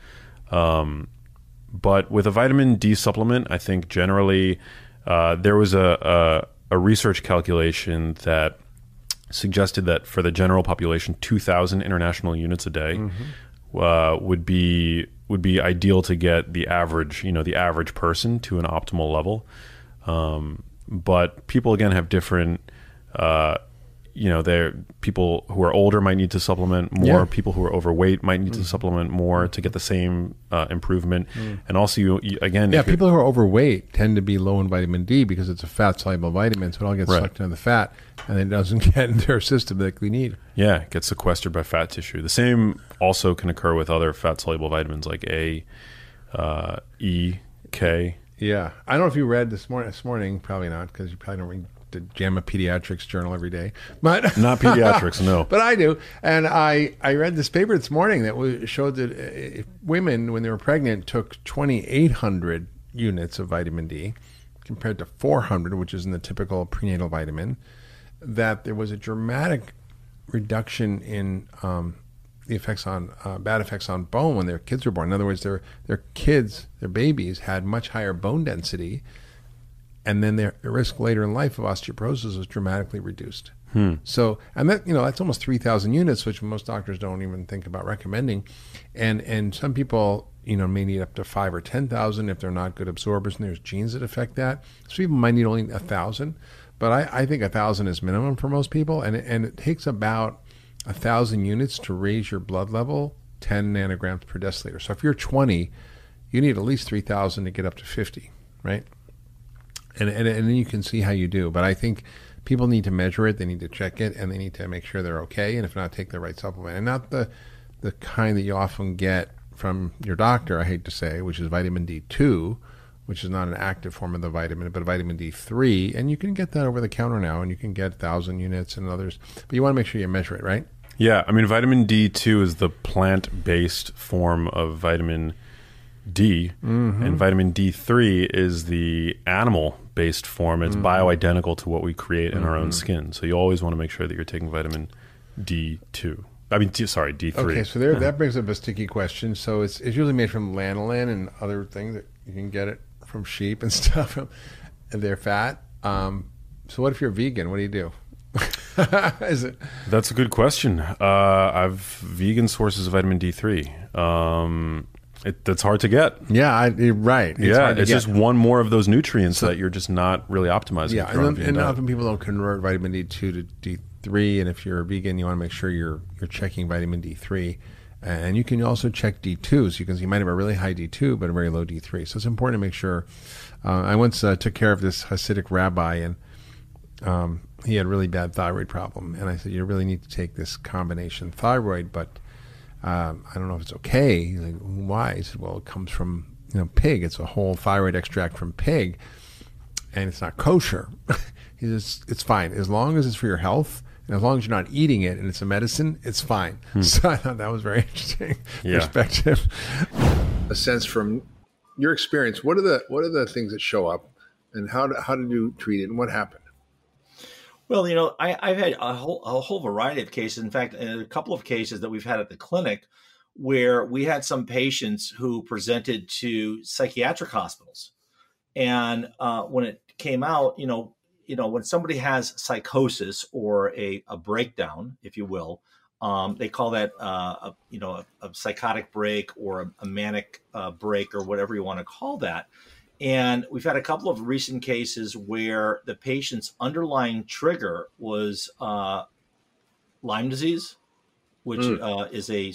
But with a vitamin D supplement, I think generally there was a research calculation that suggested that for the general population, 2,000 international units a day would be ideal to get the average person to an optimal level. But people again have different. People who are older might need to supplement more. People who are overweight might need to supplement more to get the same improvement. And also, people who are overweight tend to be low in vitamin D because it's a fat-soluble vitamin, so it all gets sucked into the fat, and it doesn't get into our system that we need. Yeah, it gets sequestered by fat tissue. The same also can occur with other fat-soluble vitamins like A, E, K. Yeah. I don't know if you read this morning, probably not, because you probably don't read to JAMA Pediatrics journal every day, but Not pediatrics, no. But I do. And I read this paper this morning that showed that if women, when they were pregnant, took 2,800 units of vitamin D compared to 400, which is in the typical prenatal vitamin, that there was a dramatic reduction in the effects on bad effects on bone when their kids were born. In other words, their kids, their babies, had much higher bone density, and then their risk later in life of osteoporosis was dramatically reduced. So, and that, that's almost 3,000 units, which most doctors don't even think about recommending, and some people may need up to 5,000 or 10,000 if they're not good absorbers, and there's genes that affect that. So people might need only 1,000, but I think 1,000 is minimum for most people, and it takes about 1,000 units to raise your blood level 10 nanograms per deciliter. So if you're 20, you need at least 3,000 to get up to 50, right? And then you can see how you do. But I think people need to measure it, they need to check it, and they need to make sure they're okay, and if not, take the right supplement. And not the kind that you often get from your doctor, I hate to say, which is vitamin D2, which is not an active form of the vitamin, but vitamin D3. And you can get that over the counter now, and you can get 1,000 units and others. But you want to make sure you measure it, right? Yeah, I mean, vitamin D2 is the plant-based form of vitamin D, and vitamin D3 is the animal-based form. It's bioidentical to what we create in our own skin. So you always want to make sure that you're taking vitamin D2. D3. Okay, so that brings up a sticky question. So it's usually made from lanolin and other things that you can get it from sheep and stuff. And they're fat. So what if you're vegan? What do you do? Is it? That's a good question. I've vegan sources of vitamin D3. That's hard to get. Yeah, you're right. It's just one more of those nutrients that you're just not really optimizing. Yeah, and often people don't convert vitamin D2 to D3, and if you're a vegan, you want to make sure you're checking vitamin D3. And you can also check D2, so you might have a really high D2, but a very low D3. So it's important to make sure. I once took care of this Hasidic rabbi, and he had a really bad thyroid problem. And I said, you really need to take this combination thyroid, but I don't know if it's okay. He's like, why? He said, well, it comes from pig. It's a whole thyroid extract from pig, and it's not kosher. He says, it's fine. As long as it's for your health, and as long as you're not eating it and it's a medicine, it's fine. So I thought that was very interesting perspective. A sense from your experience, what are the things that show up, and how did you treat it, and what happened? Well, I've had a whole variety of cases. In fact, a couple of cases that we've had at the clinic where we had some patients who presented to psychiatric hospitals. And when it came out, when somebody has psychosis or a breakdown, if you will, they call that a psychotic break or a manic break or whatever you want to call that. And we've had a couple of recent cases where the patient's underlying trigger was Lyme disease, which is a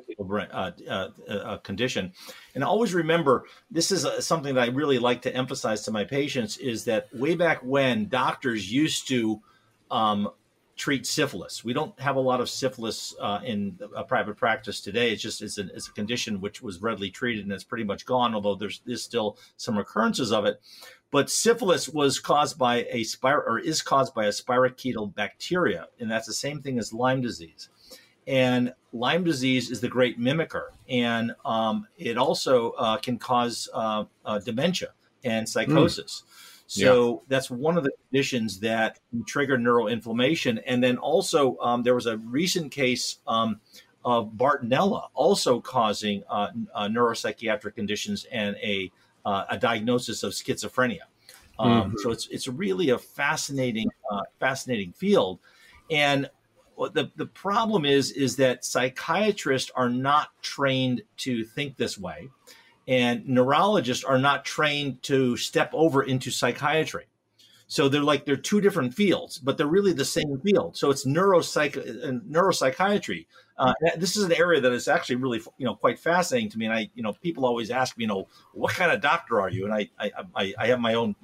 spirochetal condition. And always remember, this is something that I really like to emphasize to my patients, is that way back when doctors used to treat syphilis. We don't have a lot of syphilis in a private practice today. It's a condition which was readily treated and it's pretty much gone, although there's still some occurrences of it. But syphilis was caused by is caused by a spirochetal bacteria, and that's the same thing as Lyme disease. And Lyme disease is the great mimicker, and it also can cause dementia and psychosis. So that's one of the conditions that can trigger neuroinflammation. And then also there was a recent case of Bartonella also causing neuropsychiatric conditions and a diagnosis of schizophrenia. So it's really a fascinating field. And the problem is that psychiatrists are not trained to think this way. And neurologists are not trained to step over into psychiatry. So they're two different fields, but they're really the same field. So it's neuropsychiatry. This is an area that is actually really, quite fascinating to me. And people always ask me, what kind of doctor are you? And I have my own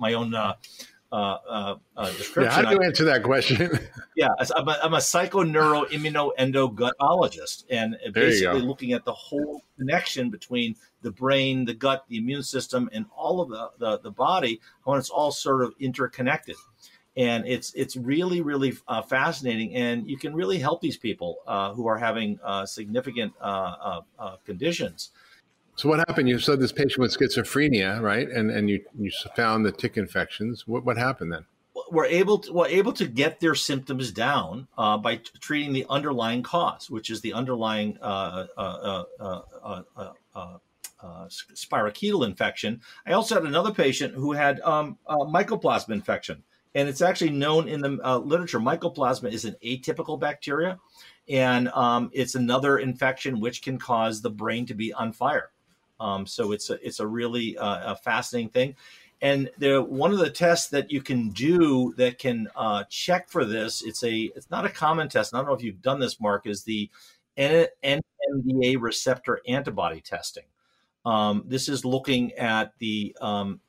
description. Yeah, how do you answer that question? Yeah, I'm a psychoneuroimmunoendogutologist, and basically looking at the whole connection between the brain, the gut, the immune system, and all of the body, when it's all sort of interconnected. And it's really, really fascinating. And you can really help these people who are having significant conditions. So what happened? You said this patient with schizophrenia, right? And you found the tick infections. What happened then? We're able to get their symptoms down by treating the underlying cause, which is the underlying spirochetal infection. I also had another patient who had mycoplasma infection, and it's actually known in the literature. Mycoplasma is an atypical bacteria, and it's another infection which can cause the brain to be on fire. So it's a really fascinating thing. And one of the tests that you can do that can check for this, it's not a common test. And I don't know if you've done this, Mark, is the NMDA receptor antibody testing. This is looking at the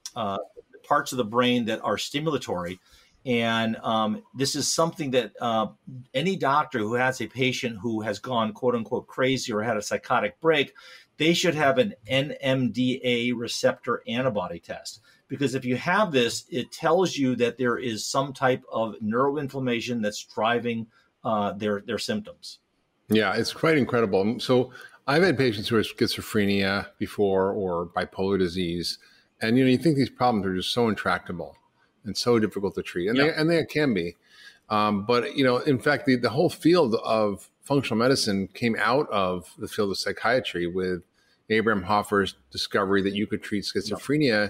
parts of the brain that are stimulatory. And this is something that any doctor who has a patient who has gone, quote unquote, crazy or had a psychotic break, they should have an NMDA receptor antibody test. Because if you have this, it tells you that there is some type of neuroinflammation that's driving their symptoms. Yeah, it's quite incredible. So I've had patients who are schizophrenia before or bipolar disease. And, you think these problems are just so intractable and so difficult to treat. And they can be. But, in fact, the whole field of functional medicine came out of the field of psychiatry with Abraham Hoffer's discovery that you could treat schizophrenia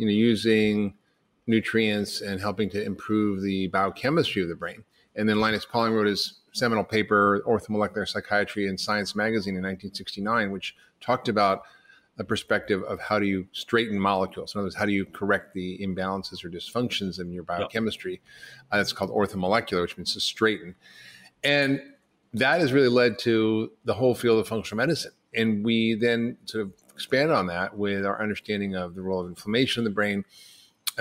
using nutrients and helping to improve the biochemistry of the brain. And then Linus Pauling wrote his seminal paper, Orthomolecular Psychiatry in Science Magazine in 1969, which talked about a perspective of how do you straighten molecules. In other words, how do you correct the imbalances or dysfunctions in your biochemistry? That's called orthomolecular, which means to straighten. And that has really led to the whole field of functional medicine. And we then sort of expand on that with our understanding of the role of inflammation in the brain. And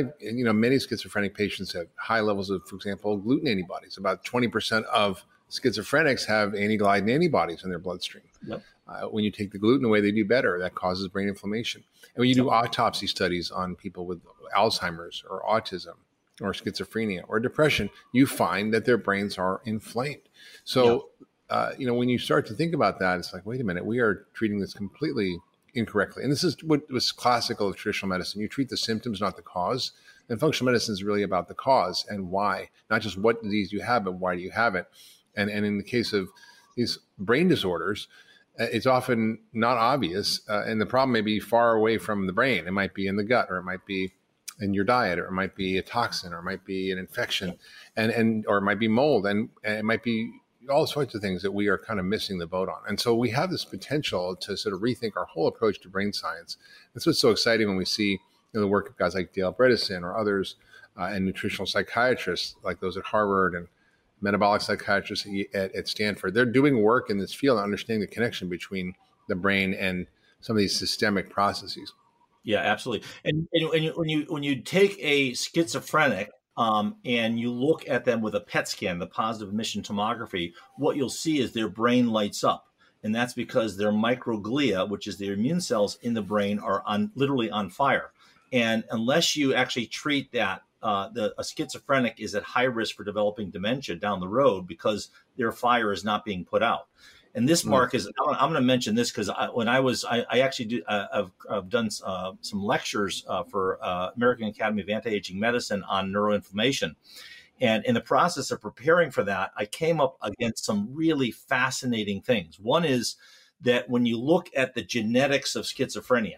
many schizophrenic patients have high levels of, for example, gluten antibodies. About 20% of schizophrenics have anti-gliadin antibodies in their bloodstream. Yep. When you take the gluten away, they do better. That causes brain inflammation. And when you do autopsy studies on people with Alzheimer's or autism or schizophrenia or depression, you find that their brains are inflamed. So, when you start to think about that, it's like, wait a minute, we are treating this completely incorrectly. And this is what was classical of traditional medicine. You treat the symptoms, not the cause. And functional medicine is really about the cause and why, not just what disease you have, but why do you have it. And in the case of these brain disorders, it's often not obvious. And the problem may be far away from the brain. It might be in the gut, or it might be in your diet, or it might be a toxin, or it might be an infection, or it might be mold, and it might be all sorts of things that we are kind of missing the boat on. And so we have this potential to sort of rethink our whole approach to brain science. That's what's so exciting when we see the work of guys like Dale Bredesen or others, and nutritional psychiatrists like those at Harvard and metabolic psychiatrists at Stanford. They're doing work in this field, understanding the connection between the brain and some of these systemic processes. Yeah, absolutely. And when you take a schizophrenic and you look at them with a PET scan, the positive emission tomography, what you'll see is their brain lights up. And that's because their microglia, which is their immune cells in the brain, are literally on fire. And unless you actually treat that, a schizophrenic is at high risk for developing dementia down the road because their fire is not being put out. And this, Mark, is, I'm going to mention this because I've done some lectures for American Academy of Anti-Aging Medicine on neuroinflammation. And in the process of preparing for that, I came up against some really fascinating things. One is that when you look at the genetics of schizophrenia,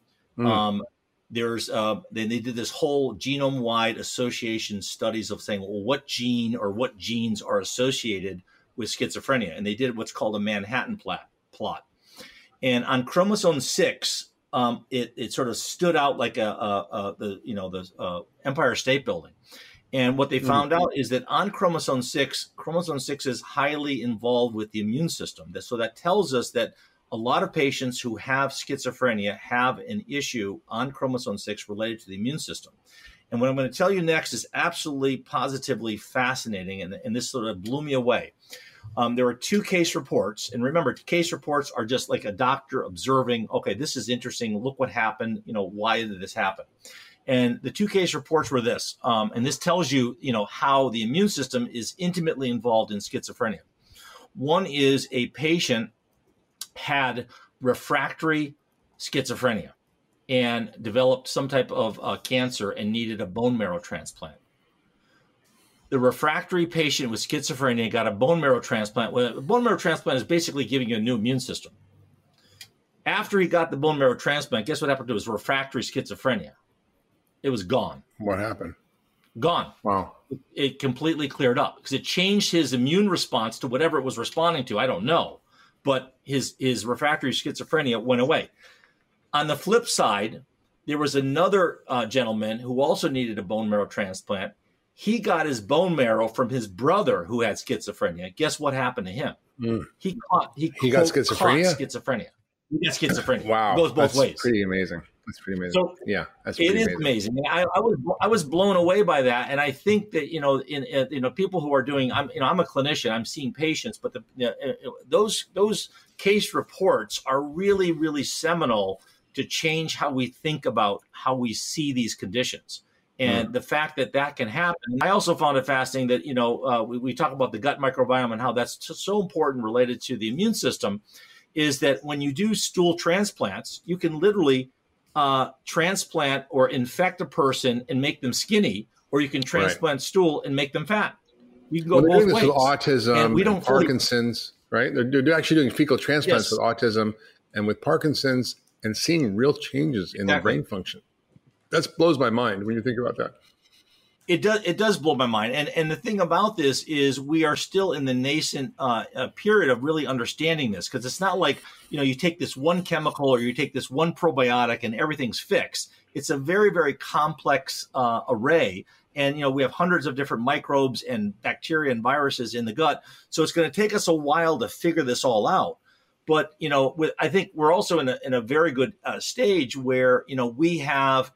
they did this whole genome-wide association studies of saying, well, what gene or what genes are associated with schizophrenia, and they did what's called a Manhattan plot. And on chromosome 6, it sort of stood out like the Empire State Building. And what they found out is that on chromosome 6 is highly involved with the immune system. So that tells us that a lot of patients who have schizophrenia have an issue on chromosome 6 related to the immune system. And what I'm going to tell you next is absolutely positively fascinating, and this sort of blew me away. There are 2 case reports. And remember, case reports are just like a doctor observing, okay, this is interesting. Look what happened. Why did this happen? And the two case reports were this, and this tells you, how the immune system is intimately involved in schizophrenia. One is a patient had refractory schizophrenia and developed some type of cancer and needed a bone marrow transplant. The refractory patient with schizophrenia got a bone marrow transplant. Well, a bone marrow transplant is basically giving you a new immune system. After he got the bone marrow transplant, guess what happened to his refractory schizophrenia? It was gone. What happened? Gone. Wow. It completely cleared up because it changed his immune response to whatever it was responding to. I don't know. But his refractory schizophrenia went away. On the flip side, there was another gentleman who also needed a bone marrow transplant. He got his bone marrow from his brother who had schizophrenia. Guess what happened to him? He got schizophrenia? He got schizophrenia. Wow. It goes both ways. Pretty amazing. That's pretty amazing. So yeah, that's pretty amazing. It is amazing. I was blown away by that, and I think that in people who are doing, I'm a clinician, I'm seeing patients, but those case reports are really, really seminal to change how we think about how we see these conditions. And the fact that can happen. I also found it fascinating that, we talk about the gut microbiome and how that's so important related to the immune system, is that when you do stool transplants, you can literally transplant or infect a person and make them skinny, or you can transplant stool and make them fat. You can go both ways. They're doing this with autism and Parkinson's, right? They're actually doing fecal transplants with autism and with Parkinson's and seeing real changes in the brain function. That blows my mind when you think about that. It does blow my mind. And the thing about this is we are still in the nascent period of really understanding this, because it's not like, you take this one chemical or you take this one probiotic and everything's fixed. It's a very, very complex array. And, we have hundreds of different microbes and bacteria and viruses in the gut. So it's going to take us a while to figure this all out. But, I think we're also in a very good stage where, we have,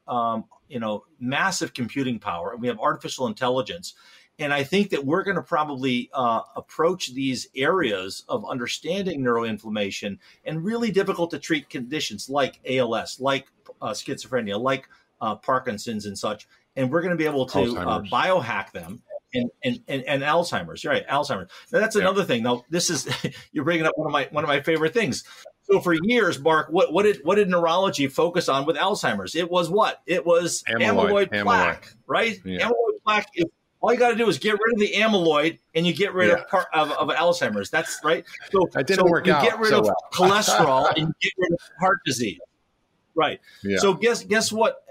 massive computing power and we have artificial intelligence. And I think that we're going to probably approach these areas of understanding neuroinflammation and really difficult to treat conditions like ALS, like schizophrenia, like Parkinson's and such. And we're going to be able to biohack them. And Alzheimer's, right? Alzheimer's. Now that's another thing. Now this is you're bringing up one of my favorite things. So for years, Mark, what did neurology focus on with Alzheimer's? It was what? It was amyloid plaque, right? Yeah. Amyloid plaque. All you got to do is get rid of the amyloid, and you get rid of Alzheimer's. That's right. So that didn't work out. You get rid of cholesterol and you get rid of heart disease, right? Yeah. So guess what?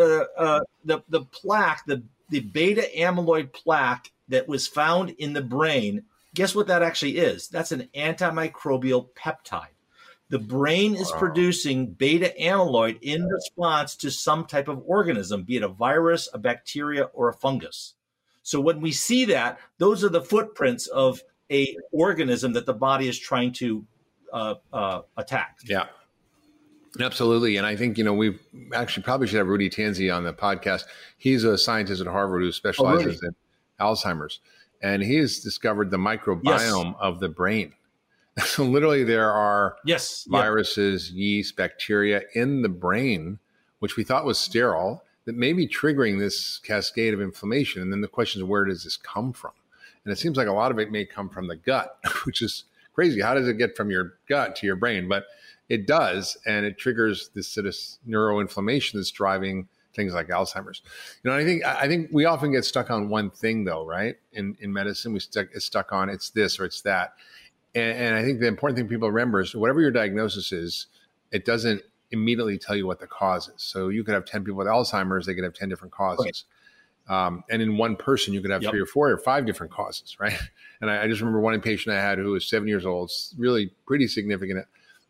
The plaque, the beta amyloid plaque that was found in the brain, guess what that actually is? That's an antimicrobial peptide. The brain is producing beta amyloid in response to some type of organism, be it a virus, a bacteria, or a fungus. So when we see that, those are the footprints of a organism that the body is trying to attack. Yeah. Absolutely. And I think, we've actually probably should have Rudy Tanzi on the podcast. He's a scientist at Harvard who specializes in Alzheimer's. And he has discovered the microbiome of the brain. So literally there are viruses, yeast, bacteria in the brain, which we thought was sterile, that may be triggering this cascade of inflammation. And then the question is, where does this come from? And it seems like a lot of it may come from the gut, which is crazy. How does it get from your gut to your brain? But it does, and it triggers this sort of neuroinflammation that's driving things like Alzheimer's. I think we often get stuck on one thing, though, right? In medicine, we stuck on it's this or it's that. And I think the important thing people remember is whatever your diagnosis is, it doesn't immediately tell you what the cause is. So you could have 10 people with Alzheimer's, they could have 10 different causes. Right. And in one person, you could have 3 or 4 or 5 different causes, right? And I just remember one patient I had who was 7 years old, really pretty significant,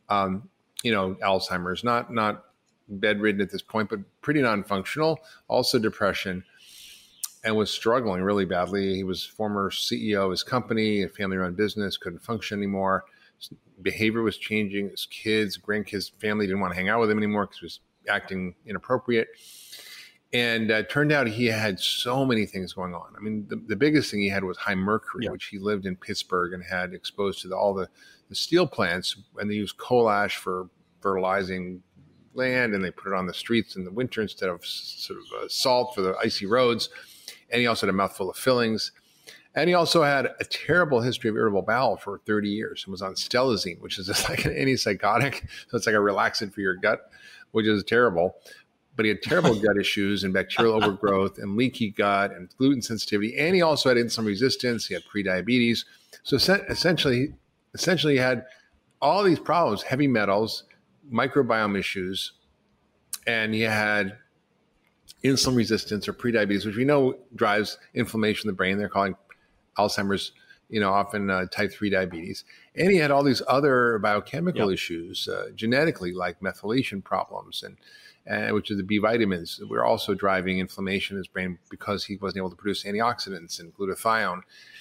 Alzheimer's, not bedridden at this point, but pretty non-functional, also depression, and was struggling really badly. He was former CEO of his company, a family-run business, couldn't function anymore. His behavior was changing. His kids, grandkids, family didn't want to hang out with him anymore because he was acting inappropriate. And it turned out he had so many things going on. I mean, the biggest thing he had was high mercury, which he lived in Pittsburgh and had exposed to all the steel plants, and they used coal ash for fertilizing land, and they put it on the streets in the winter instead of sort of salt for the icy roads. And he also had a mouthful of fillings. And he also had a terrible history of irritable bowel for 30 years and was on Stelazine, which is just like an antipsychotic. So it's like a relaxant for your gut, which is terrible. But he had terrible gut issues and bacterial overgrowth and leaky gut and gluten sensitivity. And he also had insulin resistance. He had prediabetes. So essentially he had all these problems, heavy metals, microbiome issues, and he had insulin resistance or prediabetes, which we know drives inflammation in the brain. They're calling Alzheimer's, often type 3 diabetes. And he had all these other biochemical issues genetically, like methylation problems, and which are the B vitamins. We're also driving inflammation in his brain because he wasn't able to produce antioxidants and glutathione.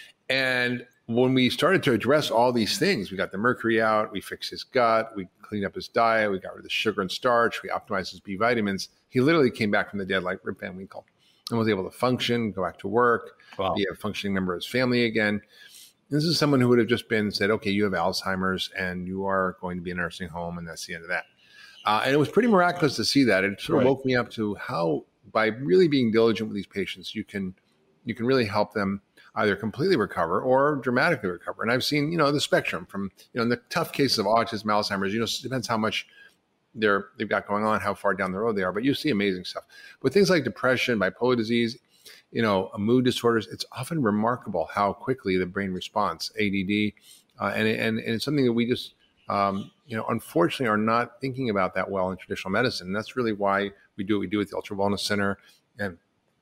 And when we started to address all these things, we got the mercury out, we fixed his gut, we cleaned up his diet, we got rid of the sugar and starch, we optimized his B vitamins. He literally came back from the dead like Rip Van Winkle and was able to function, go back to work, be a functioning member of his family again. This is someone who would have just said, okay, you have Alzheimer's and you are going to be in a nursing home, and that's the end of that. And it was pretty miraculous to see that. It sort of woke me up to how, by really being diligent with these patients, you can really help them either completely recover or dramatically recover. And I've seen, the spectrum from, in the tough cases of autism, Alzheimer's, it depends how much they've got going on, how far down the road they are, but you see amazing stuff. But things like depression, bipolar disease, mood disorders, it's often remarkable how quickly the brain responds, ADD, and it's something that we just, unfortunately are not thinking about that well in traditional medicine. And that's really why we do what we do at the Ultra Wellness Center. And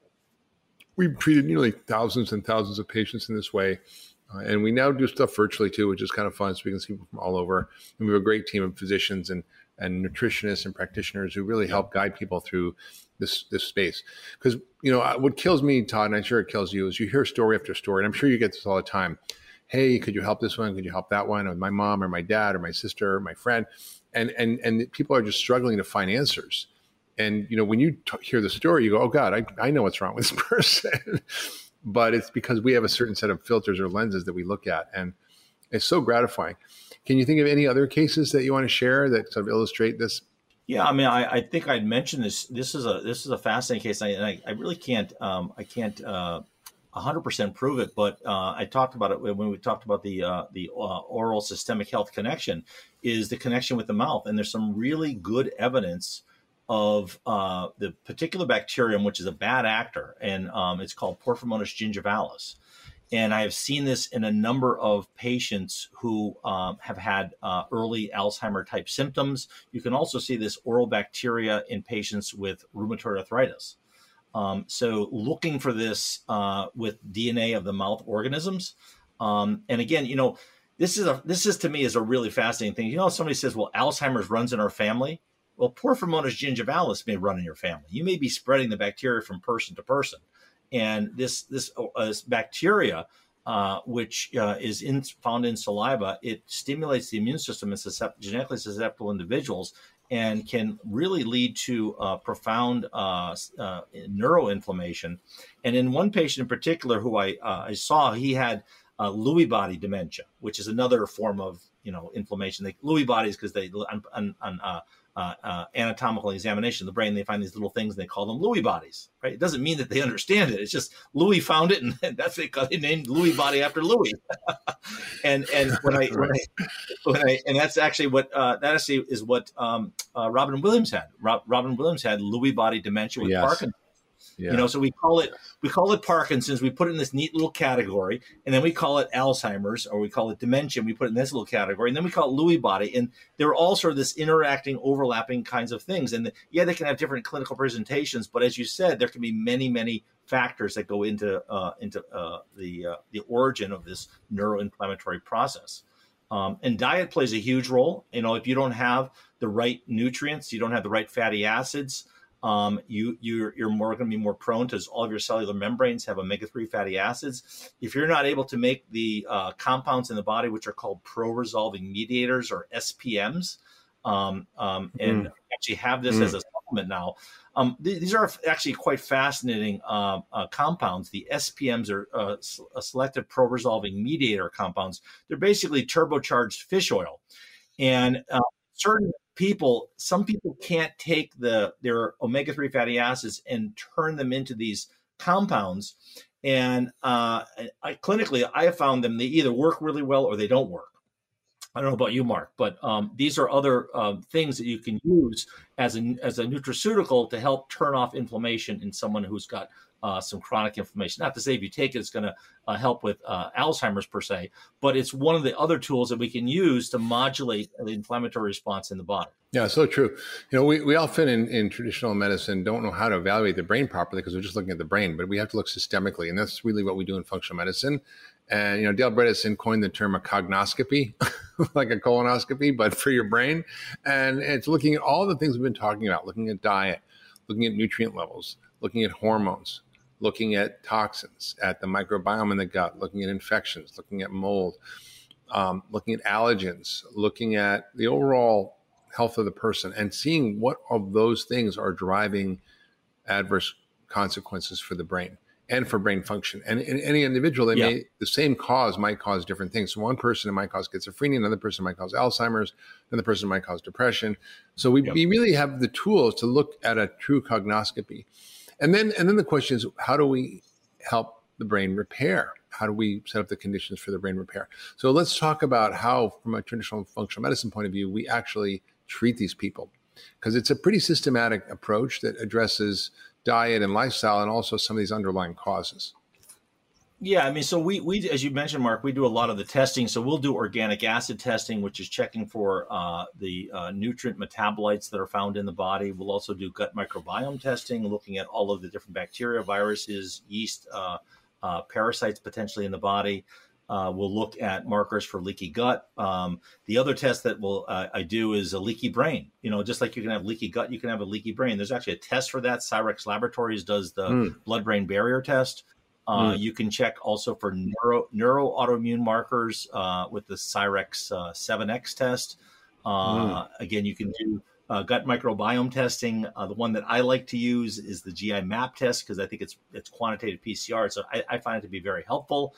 we've treated nearly thousands and thousands of patients in this way. And we now do stuff virtually too, which is kind of fun. So we can see people from all over. And we have a great team of physicians and nutritionists and practitioners who really help guide people through this space. Because, what kills me, Todd, and I'm sure it kills you, is you hear story after story. And I'm sure you get this all the time. Hey, could you help this one? Could you help that one? Or my mom or my dad or my sister or my friend. And people are just struggling to find answers. And, when you hear the story, you go, oh, God, I know what's wrong with this person. But it's because we have a certain set of filters or lenses that we look at. And it's so gratifying. Can you think of any other cases that you want to share that sort of illustrate this? Yeah, I mean, I think I'd mentioned this. This is a fascinating case. I really can't 100% prove it, but I talked about it when we talked about the oral systemic health connection, is the connection with the mouth. And there's some really good evidence of the particular bacterium, which is a bad actor, and it's called Porphyromonas gingivalis. And I have seen this in a number of patients who have had early Alzheimer type symptoms. You can also see this oral bacteria in patients with rheumatoid arthritis. So looking for this with DNA of the mouth organisms. And again, this is to me is a really fascinating thing. Somebody says, well, Alzheimer's runs in our family. Well, Porphyromonas gingivalis may run in your family. You may be spreading the bacteria from person to person. And this bacteria, which is found in saliva, it stimulates the immune system in genetically susceptible individuals and can really lead to profound neuroinflammation. And in one patient in particular who I saw, he had Lewy body dementia, which is another form of inflammation. Lewy bodies, because they anatomical examination of the brain, they find these little things and they call them Lewy bodies, right? It doesn't mean that they understand it. It's just Lewy found it, and that's they named Lewy body after Lewy. and that's actually what is what Robin Williams had. Robin Williams had Lewy body dementia with Parkinson's. Yeah. So we call it Parkinson's. We put it in this neat little category, and then we call it Alzheimer's, or we call it dementia. We put it in this little category, and then we call it Lewy body. And they're all sort of this interacting, overlapping kinds of things. And they can have different clinical presentations, but as you said, there can be many, many factors that go into the origin of this neuroinflammatory process. And diet plays a huge role. If you don't have the right nutrients, you don't have the right fatty acids, you're more going to be more prone to all of your cellular membranes have omega-3 fatty acids. If you're not able to make the compounds in the body, which are called pro-resolving mediators, or SPMs, and actually have this as a supplement now. These are actually quite fascinating compounds. The SPMs are selective pro-resolving mediator compounds. They're basically turbocharged fish oil. And certain people, some people can't take their omega-3 fatty acids and turn them into these compounds. And clinically, I have found them, they either work really well or they don't work. I don't know about you, Mark, but these are other things that you can use as a nutraceutical to help turn off inflammation in someone who's got some chronic inflammation. Not to say if you take it, it's going to help with Alzheimer's per se, but it's one of the other tools that we can use to modulate the inflammatory response in the body. Yeah, so true. We often in traditional medicine don't know how to evaluate the brain properly because we're just looking at the brain, but we have to look systemically, and that's really what we do in functional medicine. And, Dale Bredesen coined the term a cognoscopy, like a colonoscopy, but for your brain. And it's looking at all the things we've been talking about, looking at diet, looking at nutrient levels, looking at hormones, looking at toxins, at the microbiome in the gut, looking at infections, looking at mold, looking at allergens, looking at the overall health of the person, and seeing what of those things are driving adverse consequences for the brain and for brain function. And in any individual, the same cause might cause different things. So one person, it might cause schizophrenia, another person might cause Alzheimer's, another person might cause depression. So we really have the tools to look at a true cognoscopy. And then the question is, how do we help the brain repair? How do we set up the conditions for the brain repair? So let's talk about how, from a traditional functional medicine point of view, we actually treat these people, because it's a pretty systematic approach that addresses diet and lifestyle and also some of these underlying causes. Yeah, I mean, so we as you mentioned, Mark, we do a lot of the testing. So we'll do organic acid testing, which is checking for the nutrient metabolites that are found in the body. We'll also do gut microbiome testing, looking at all of the different bacteria, viruses, yeast, parasites potentially in the body. We'll look at markers for leaky gut. The other test that I do is a leaky brain. Just like you can have leaky gut, you can have a leaky brain. There's actually a test for that. Cyrex Laboratories does the blood-brain barrier test. You can check also for neuroautoimmune markers with the Cyrex 7X test. Again, you can do gut microbiome testing. The one that I like to use is the GI map test because I think it's quantitative PCR. So I find it to be very helpful.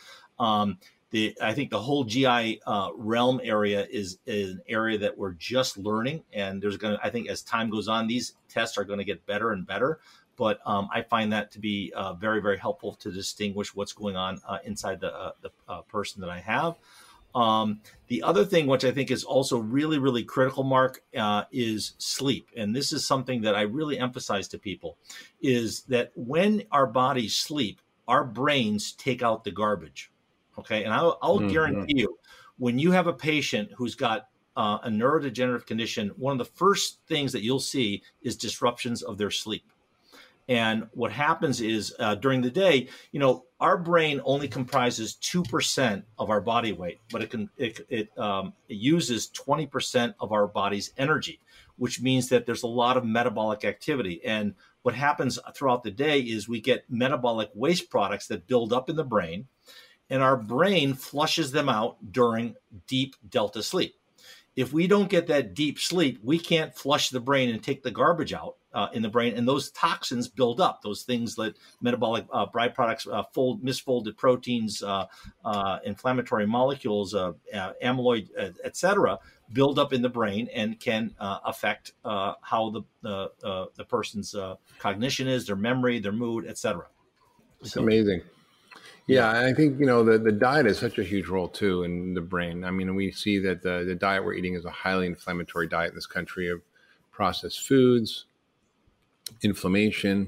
I think the whole GI realm area is an area that we're just learning, and I think as time goes on, these tests are going to get better and better. But I find that to be very, very helpful to distinguish what's going on inside the person that I have. The other thing, which I think is also really, really critical, Mark, is sleep. And this is something that I really emphasize to people, is that when our bodies sleep, our brains take out the garbage. Okay. And I'll guarantee you, when you have a patient who's got a neurodegenerative condition, one of the first things that you'll see is disruptions of their sleep. And what happens is during the day, our brain only comprises 2% of our body weight, but it uses 20% of our body's energy, which means that there's a lot of metabolic activity. And what happens throughout the day is we get metabolic waste products that build up in the brain, and our brain flushes them out during deep delta sleep. If we don't get that deep sleep, we can't flush the brain and take the garbage out in the brain, and those toxins build up. Those things that metabolic byproducts, misfolded proteins, inflammatory molecules, amyloid, etc., build up in the brain and can affect how the person's cognition is, their memory, their mood, etc. It's amazing. Yeah, and I think, the diet is such a huge role, too, in the brain. I mean, we see that the diet we're eating is a highly inflammatory diet in this country of processed foods, inflammation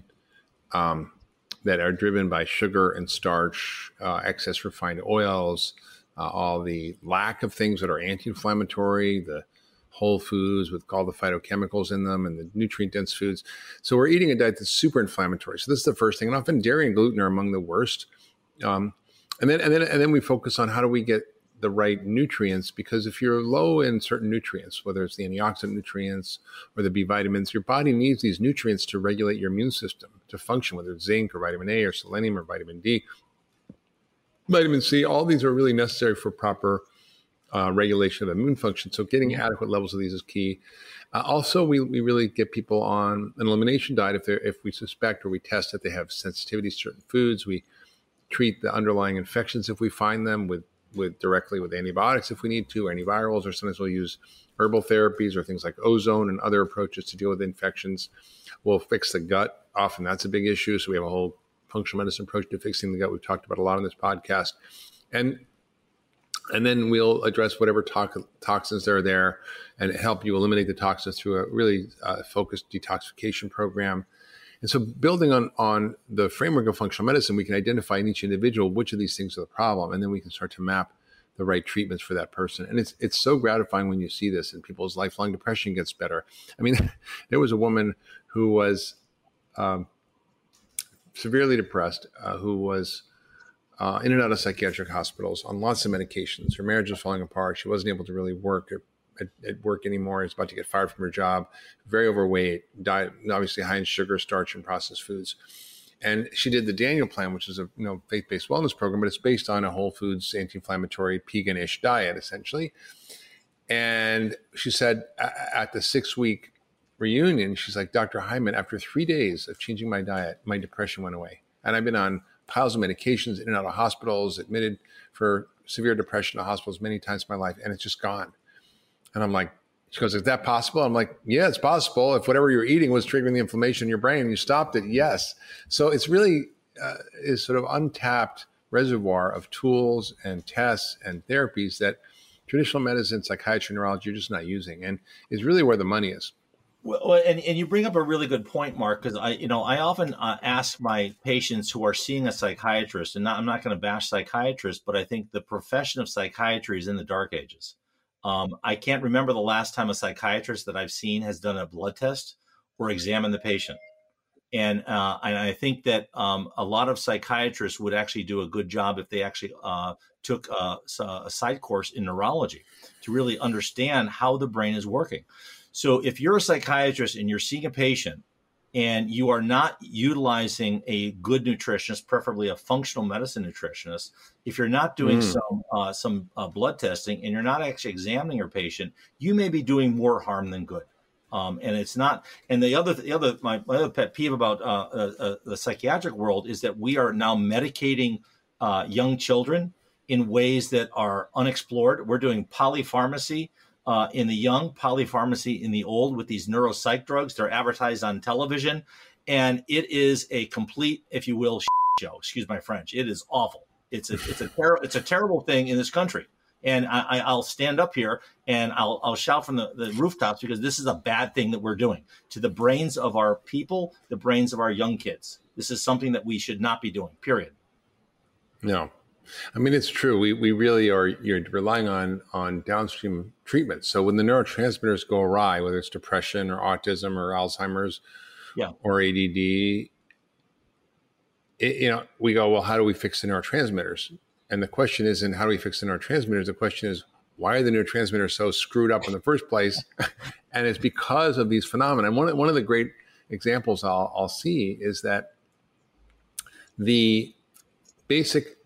that are driven by sugar and starch, excess refined oils, all the lack of things that are anti-inflammatory, the whole foods with all the phytochemicals in them and the nutrient-dense foods. So we're eating a diet that's super inflammatory. So this is the first thing. And often dairy and gluten are among the worst. And then we focus on how do we get the right nutrients, because if you're low in certain nutrients, whether it's the antioxidant nutrients or the B vitamins, your body needs these nutrients to regulate your immune system to function, whether it's zinc or vitamin A or selenium or vitamin D, vitamin C. All these are really necessary for proper regulation of immune function. So getting adequate levels of these is key. Also, we really get people on an elimination diet if we suspect or we test that they have sensitivity to certain foods. We treat the underlying infections if we find them with directly with antibiotics if we need to, or antivirals, or sometimes we'll use herbal therapies or things like ozone and other approaches to deal with infections. We'll fix the gut. Often that's a big issue. So we have a whole functional medicine approach to fixing the gut. We've talked about a lot on this podcast. And then we'll address whatever toxins that are there and help you eliminate the toxins through a really focused detoxification program. And so building on the framework of functional medicine, we can identify in each individual which of these things are the problem, and then we can start to map the right treatments for that person. And it's so gratifying when you see this and people's lifelong depression gets better. I mean, there was a woman who was severely depressed, who was in and out of psychiatric hospitals on lots of medications. Her marriage was falling apart. She wasn't able to really work at work anymore. She was about to get fired from her job, very overweight, diet, obviously high in sugar, starch, and processed foods. And she did the Daniel Plan, which is a faith-based wellness program, but it's based on a whole foods, anti-inflammatory, vegan-ish diet, essentially. And she said at the 6-week reunion, she's like, Dr. Hyman, after 3 days of changing my diet, my depression went away. And I've been on piles of medications, in and out of hospitals, admitted for severe depression to hospitals many times in my life, and it's just gone. And I'm like, she goes, is that possible? I'm like, yeah, it's possible. If whatever you're eating was triggering the inflammation in your brain and you stopped it, yes. So it's really is sort of untapped reservoir of tools and tests and therapies that traditional medicine, psychiatry, neurology are just not using, and is really where the money is. Well, and you bring up a really good point, Mark, because I often ask my patients who are seeing a psychiatrist, and I'm not going to bash psychiatrists, but I think the profession of psychiatry is in the dark ages. I can't remember the last time a psychiatrist that I've seen has done a blood test or examined the patient. And I think that a lot of psychiatrists would actually do a good job if they actually took a side course in neurology to really understand how the brain is working. So if you're a psychiatrist and you're seeing a patient and you are not utilizing a good nutritionist, preferably a functional medicine nutritionist, if you're not doing some blood testing and you're not actually examining your patient, you may be doing more harm than good. And it's not. And my other pet peeve about the psychiatric world is that we are now medicating young children in ways that are unexplored. We're doing polypharmacy in the young, polypharmacy in the old with these neuropsych drugs. They're advertised on television, and it is a complete, if you will, show. Excuse my French. It is awful. It's a terrible thing in this country. And I'll stand up here and I'll shout from the rooftops because this is a bad thing that we're doing to the brains of our people, the brains of our young kids. This is something that we should not be doing, period. No. I mean, it's true. We really are. You're relying on downstream treatments. So when the neurotransmitters go awry, whether it's depression or autism or Alzheimer's, or ADD, we go, well, how do we fix the neurotransmitters? And the question isn't how do we fix the neurotransmitters? The question is, why are the neurotransmitters so screwed up in the first place? And it's because of these phenomena. And one of the great examples I'll see is that the basic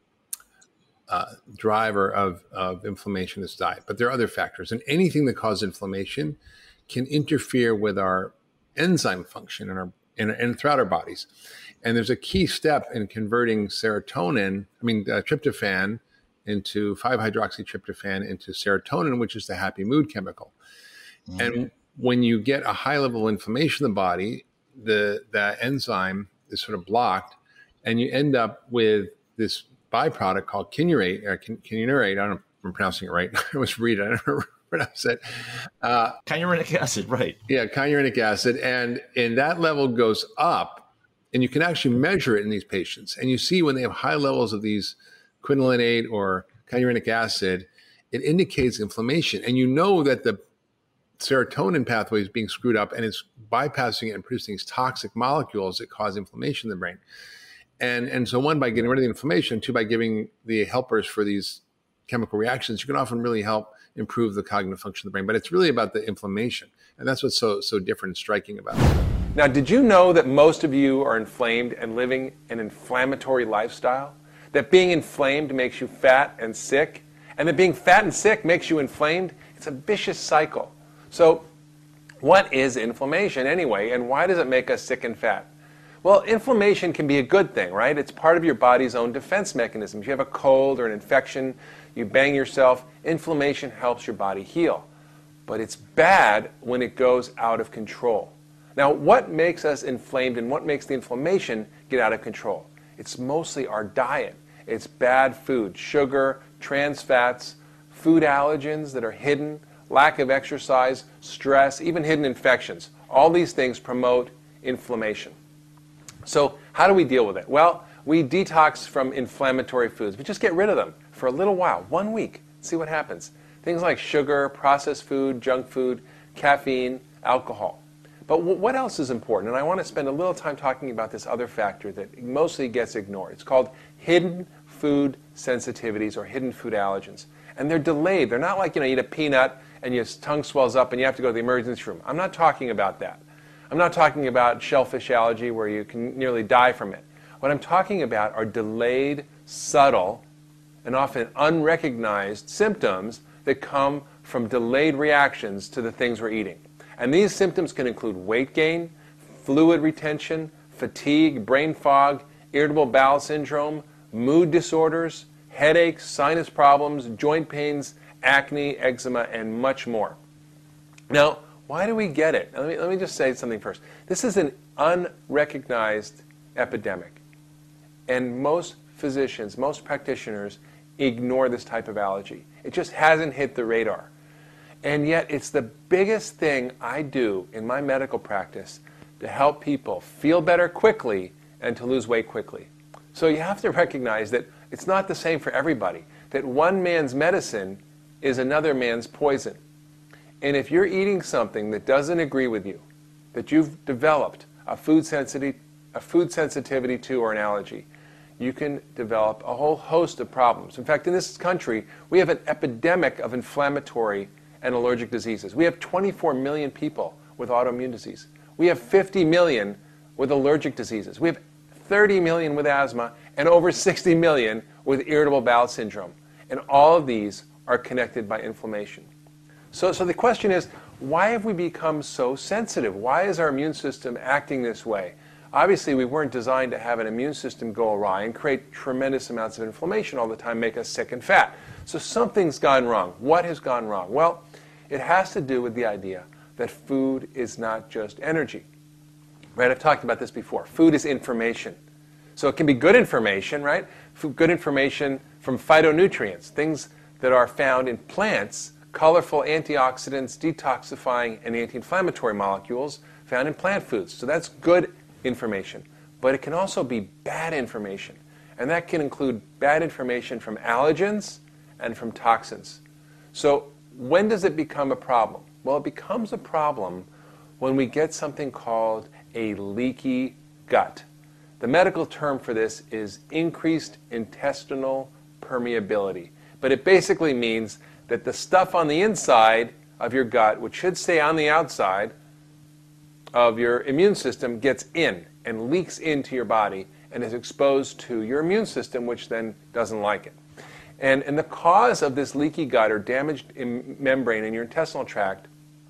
driver of inflammation is diet, but there are other factors, and anything that causes inflammation can interfere with our enzyme function and throughout our bodies. And there's a key step in converting tryptophan into 5-hydroxytryptophan into serotonin, which is the happy mood chemical. Mm-hmm. And when you get a high level of inflammation in the body, the enzyme is sort of blocked, and you end up with this byproduct called kynurenate. I don't know if I'm pronouncing it right. I was reading. I don't know how to pronounce it. Kyurenic acid, right? Yeah, kyurenic acid, and that level goes up. And you can actually measure it in these patients. And you see when they have high levels of these quinolinate or kyurenic acid, it indicates inflammation. And you know that the serotonin pathway is being screwed up and it's bypassing it and producing these toxic molecules that cause inflammation in the brain. And so one, by getting rid of the inflammation, two, by giving the helpers for these chemical reactions, you can often really help improve the cognitive function of the brain. But it's really about the inflammation. And that's what's so different and striking about it. Now, did you know that most of you are inflamed and living an inflammatory lifestyle? That being inflamed makes you fat and sick? And that being fat and sick makes you inflamed? It's a vicious cycle. So, what is inflammation anyway, and why does it make us sick and fat? Well, inflammation can be a good thing, right? It's part of your body's own defense mechanism. If you have a cold or an infection, you bang yourself, inflammation helps your body heal. But it's bad when it goes out of control. Now, what makes us inflamed and what makes the inflammation get out of control? It's mostly our diet. It's bad food, sugar, trans fats, food allergens that are hidden, lack of exercise, stress, even hidden infections. All these things promote inflammation. So how do we deal with it? Well, we detox from inflammatory foods. We just get rid of them for a little while, 1 week, see what happens. Things like sugar, processed food, junk food, caffeine, alcohol. But what else is important? And I want to spend a little time talking about this other factor that mostly gets ignored. It's called hidden food sensitivities or hidden food allergens. And they're delayed. They're not like, you eat a peanut and your tongue swells up and you have to go to the emergency room. I'm not talking about that. I'm not talking about shellfish allergy where you can nearly die from it. What I'm talking about are delayed, subtle, and often unrecognized symptoms that come from delayed reactions to the things we're eating. And these symptoms can include weight gain, fluid retention, fatigue, brain fog, irritable bowel syndrome, mood disorders, headaches, sinus problems, joint pains, acne, eczema, and much more. Now, why do we get it? Let me just say something first. This is an unrecognized epidemic. And most physicians, most practitioners ignore this type of allergy. It just hasn't hit the radar. And yet it's the biggest thing I do in my medical practice to help people feel better quickly and to lose weight quickly. So you have to recognize that it's not the same for everybody, that one man's medicine is another man's poison. And if you're eating something that doesn't agree with you, that you've developed a food sensitivity to or an allergy, you can develop a whole host of problems. In fact, in this country, we have an epidemic of inflammatory and allergic diseases. We have 24 million people with autoimmune disease. We have 50 million with allergic diseases. We have 30 million with asthma and over 60 million with irritable bowel syndrome. And all of these are connected by inflammation. So the question is, why have we become so sensitive? Why is our immune system acting this way? Obviously, we weren't designed to have an immune system go awry and create tremendous amounts of inflammation all the time, make us sick and fat. So something's gone wrong. What has gone wrong? Well, it has to do with the idea that food is not just energy. Right? I've talked about this before. Food is information. So it can be good information, right? Good information from phytonutrients, things that are found in plants, colorful antioxidants, detoxifying, and anti-inflammatory molecules found in plant foods. So that's good information. But it can also be bad information. And that can include bad information from allergens and from toxins. So when does it become a problem? Well, it becomes a problem when we get something called a leaky gut. The medical term for this is increased intestinal permeability. But it basically means that the stuff on the inside of your gut, which should stay on the outside of your immune system, gets in and leaks into your body and is exposed to your immune system, which then doesn't like it. And the cause of this leaky gut or damaged membrane in your intestinal tract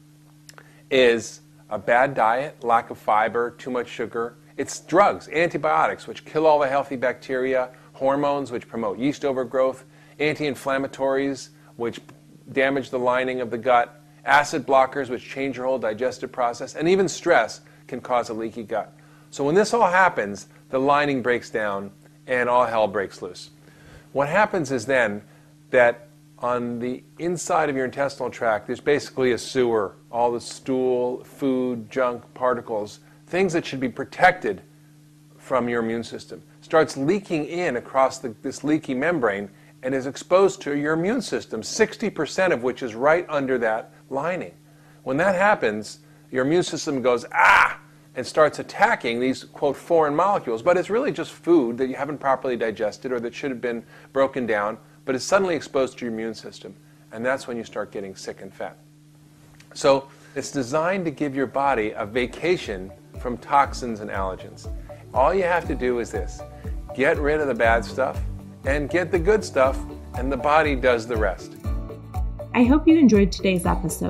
is a bad diet, lack of fiber, too much sugar. It's drugs, antibiotics, which kill all the healthy bacteria, hormones, which promote yeast overgrowth, anti-inflammatories, which damage the lining of the gut, acid blockers, which change your whole digestive process, and even stress can cause a leaky gut. So when this all happens, the lining breaks down and all hell breaks loose. What happens is then that on the inside of your intestinal tract, there's basically a sewer, all the stool, food, junk, particles, things that should be protected from your immune system, starts leaking in across this leaky membrane and is exposed to your immune system, 60% of which is right under that lining. When that happens, your immune system goes, and starts attacking these, quote, foreign molecules. But it's really just food that you haven't properly digested or that should have been broken down, but it's suddenly exposed to your immune system. And that's when you start getting sick and fat. So it's designed to give your body a vacation from toxins and allergens. All you have to do is this: get rid of the bad stuff and get the good stuff, and the body does the rest. I hope you enjoyed today's episode.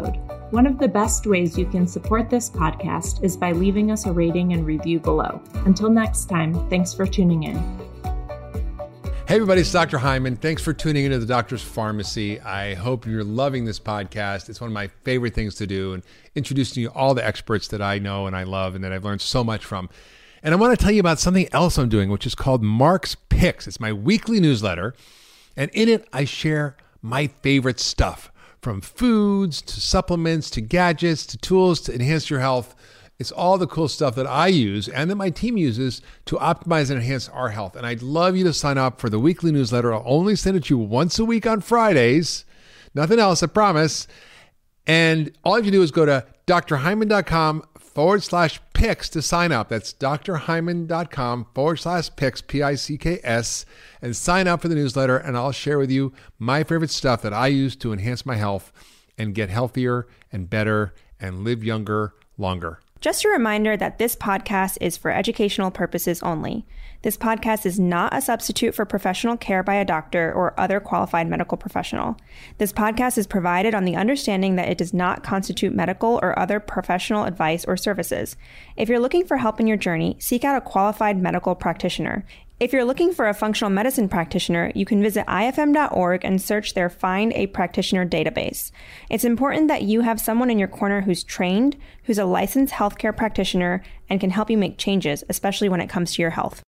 One of the best ways you can support this podcast is by leaving us a rating and review below. Until next time, thanks for tuning in. Hey everybody, it's Dr. Hyman. Thanks for tuning into the Doctor's Pharmacy. I hope you're loving this podcast. It's one of my favorite things to do, and introducing you to all the experts that I know and I love and that I've learned so much from. And I want to tell you about something else I'm doing, which is called Mark's Picks. It's my weekly newsletter, and in it I share my favorite stuff, from foods to supplements to gadgets to tools to enhance your health. It's all the cool stuff that I use and that my team uses to optimize and enhance our health. And I'd love you to sign up for the weekly newsletter. I'll only send it to you once a week on Fridays. Nothing else, I promise. And all you have to do is go to drhyman.com/picks to sign up. That's drhyman.com/picks, P-I-C-K-S, and sign up for the newsletter. And I'll share with you my favorite stuff that I use to enhance my health and get healthier and better and live younger, longer. Just a reminder that this podcast is for educational purposes only. This podcast is not a substitute for professional care by a doctor or other qualified medical professional. This podcast is provided on the understanding that it does not constitute medical or other professional advice or services. If you're looking for help in your journey, seek out a qualified medical practitioner. If you're looking for a functional medicine practitioner, you can visit ifm.org and search their Find a Practitioner database. It's important that you have someone in your corner who's trained, who's a licensed healthcare practitioner, and can help you make changes, especially when it comes to your health.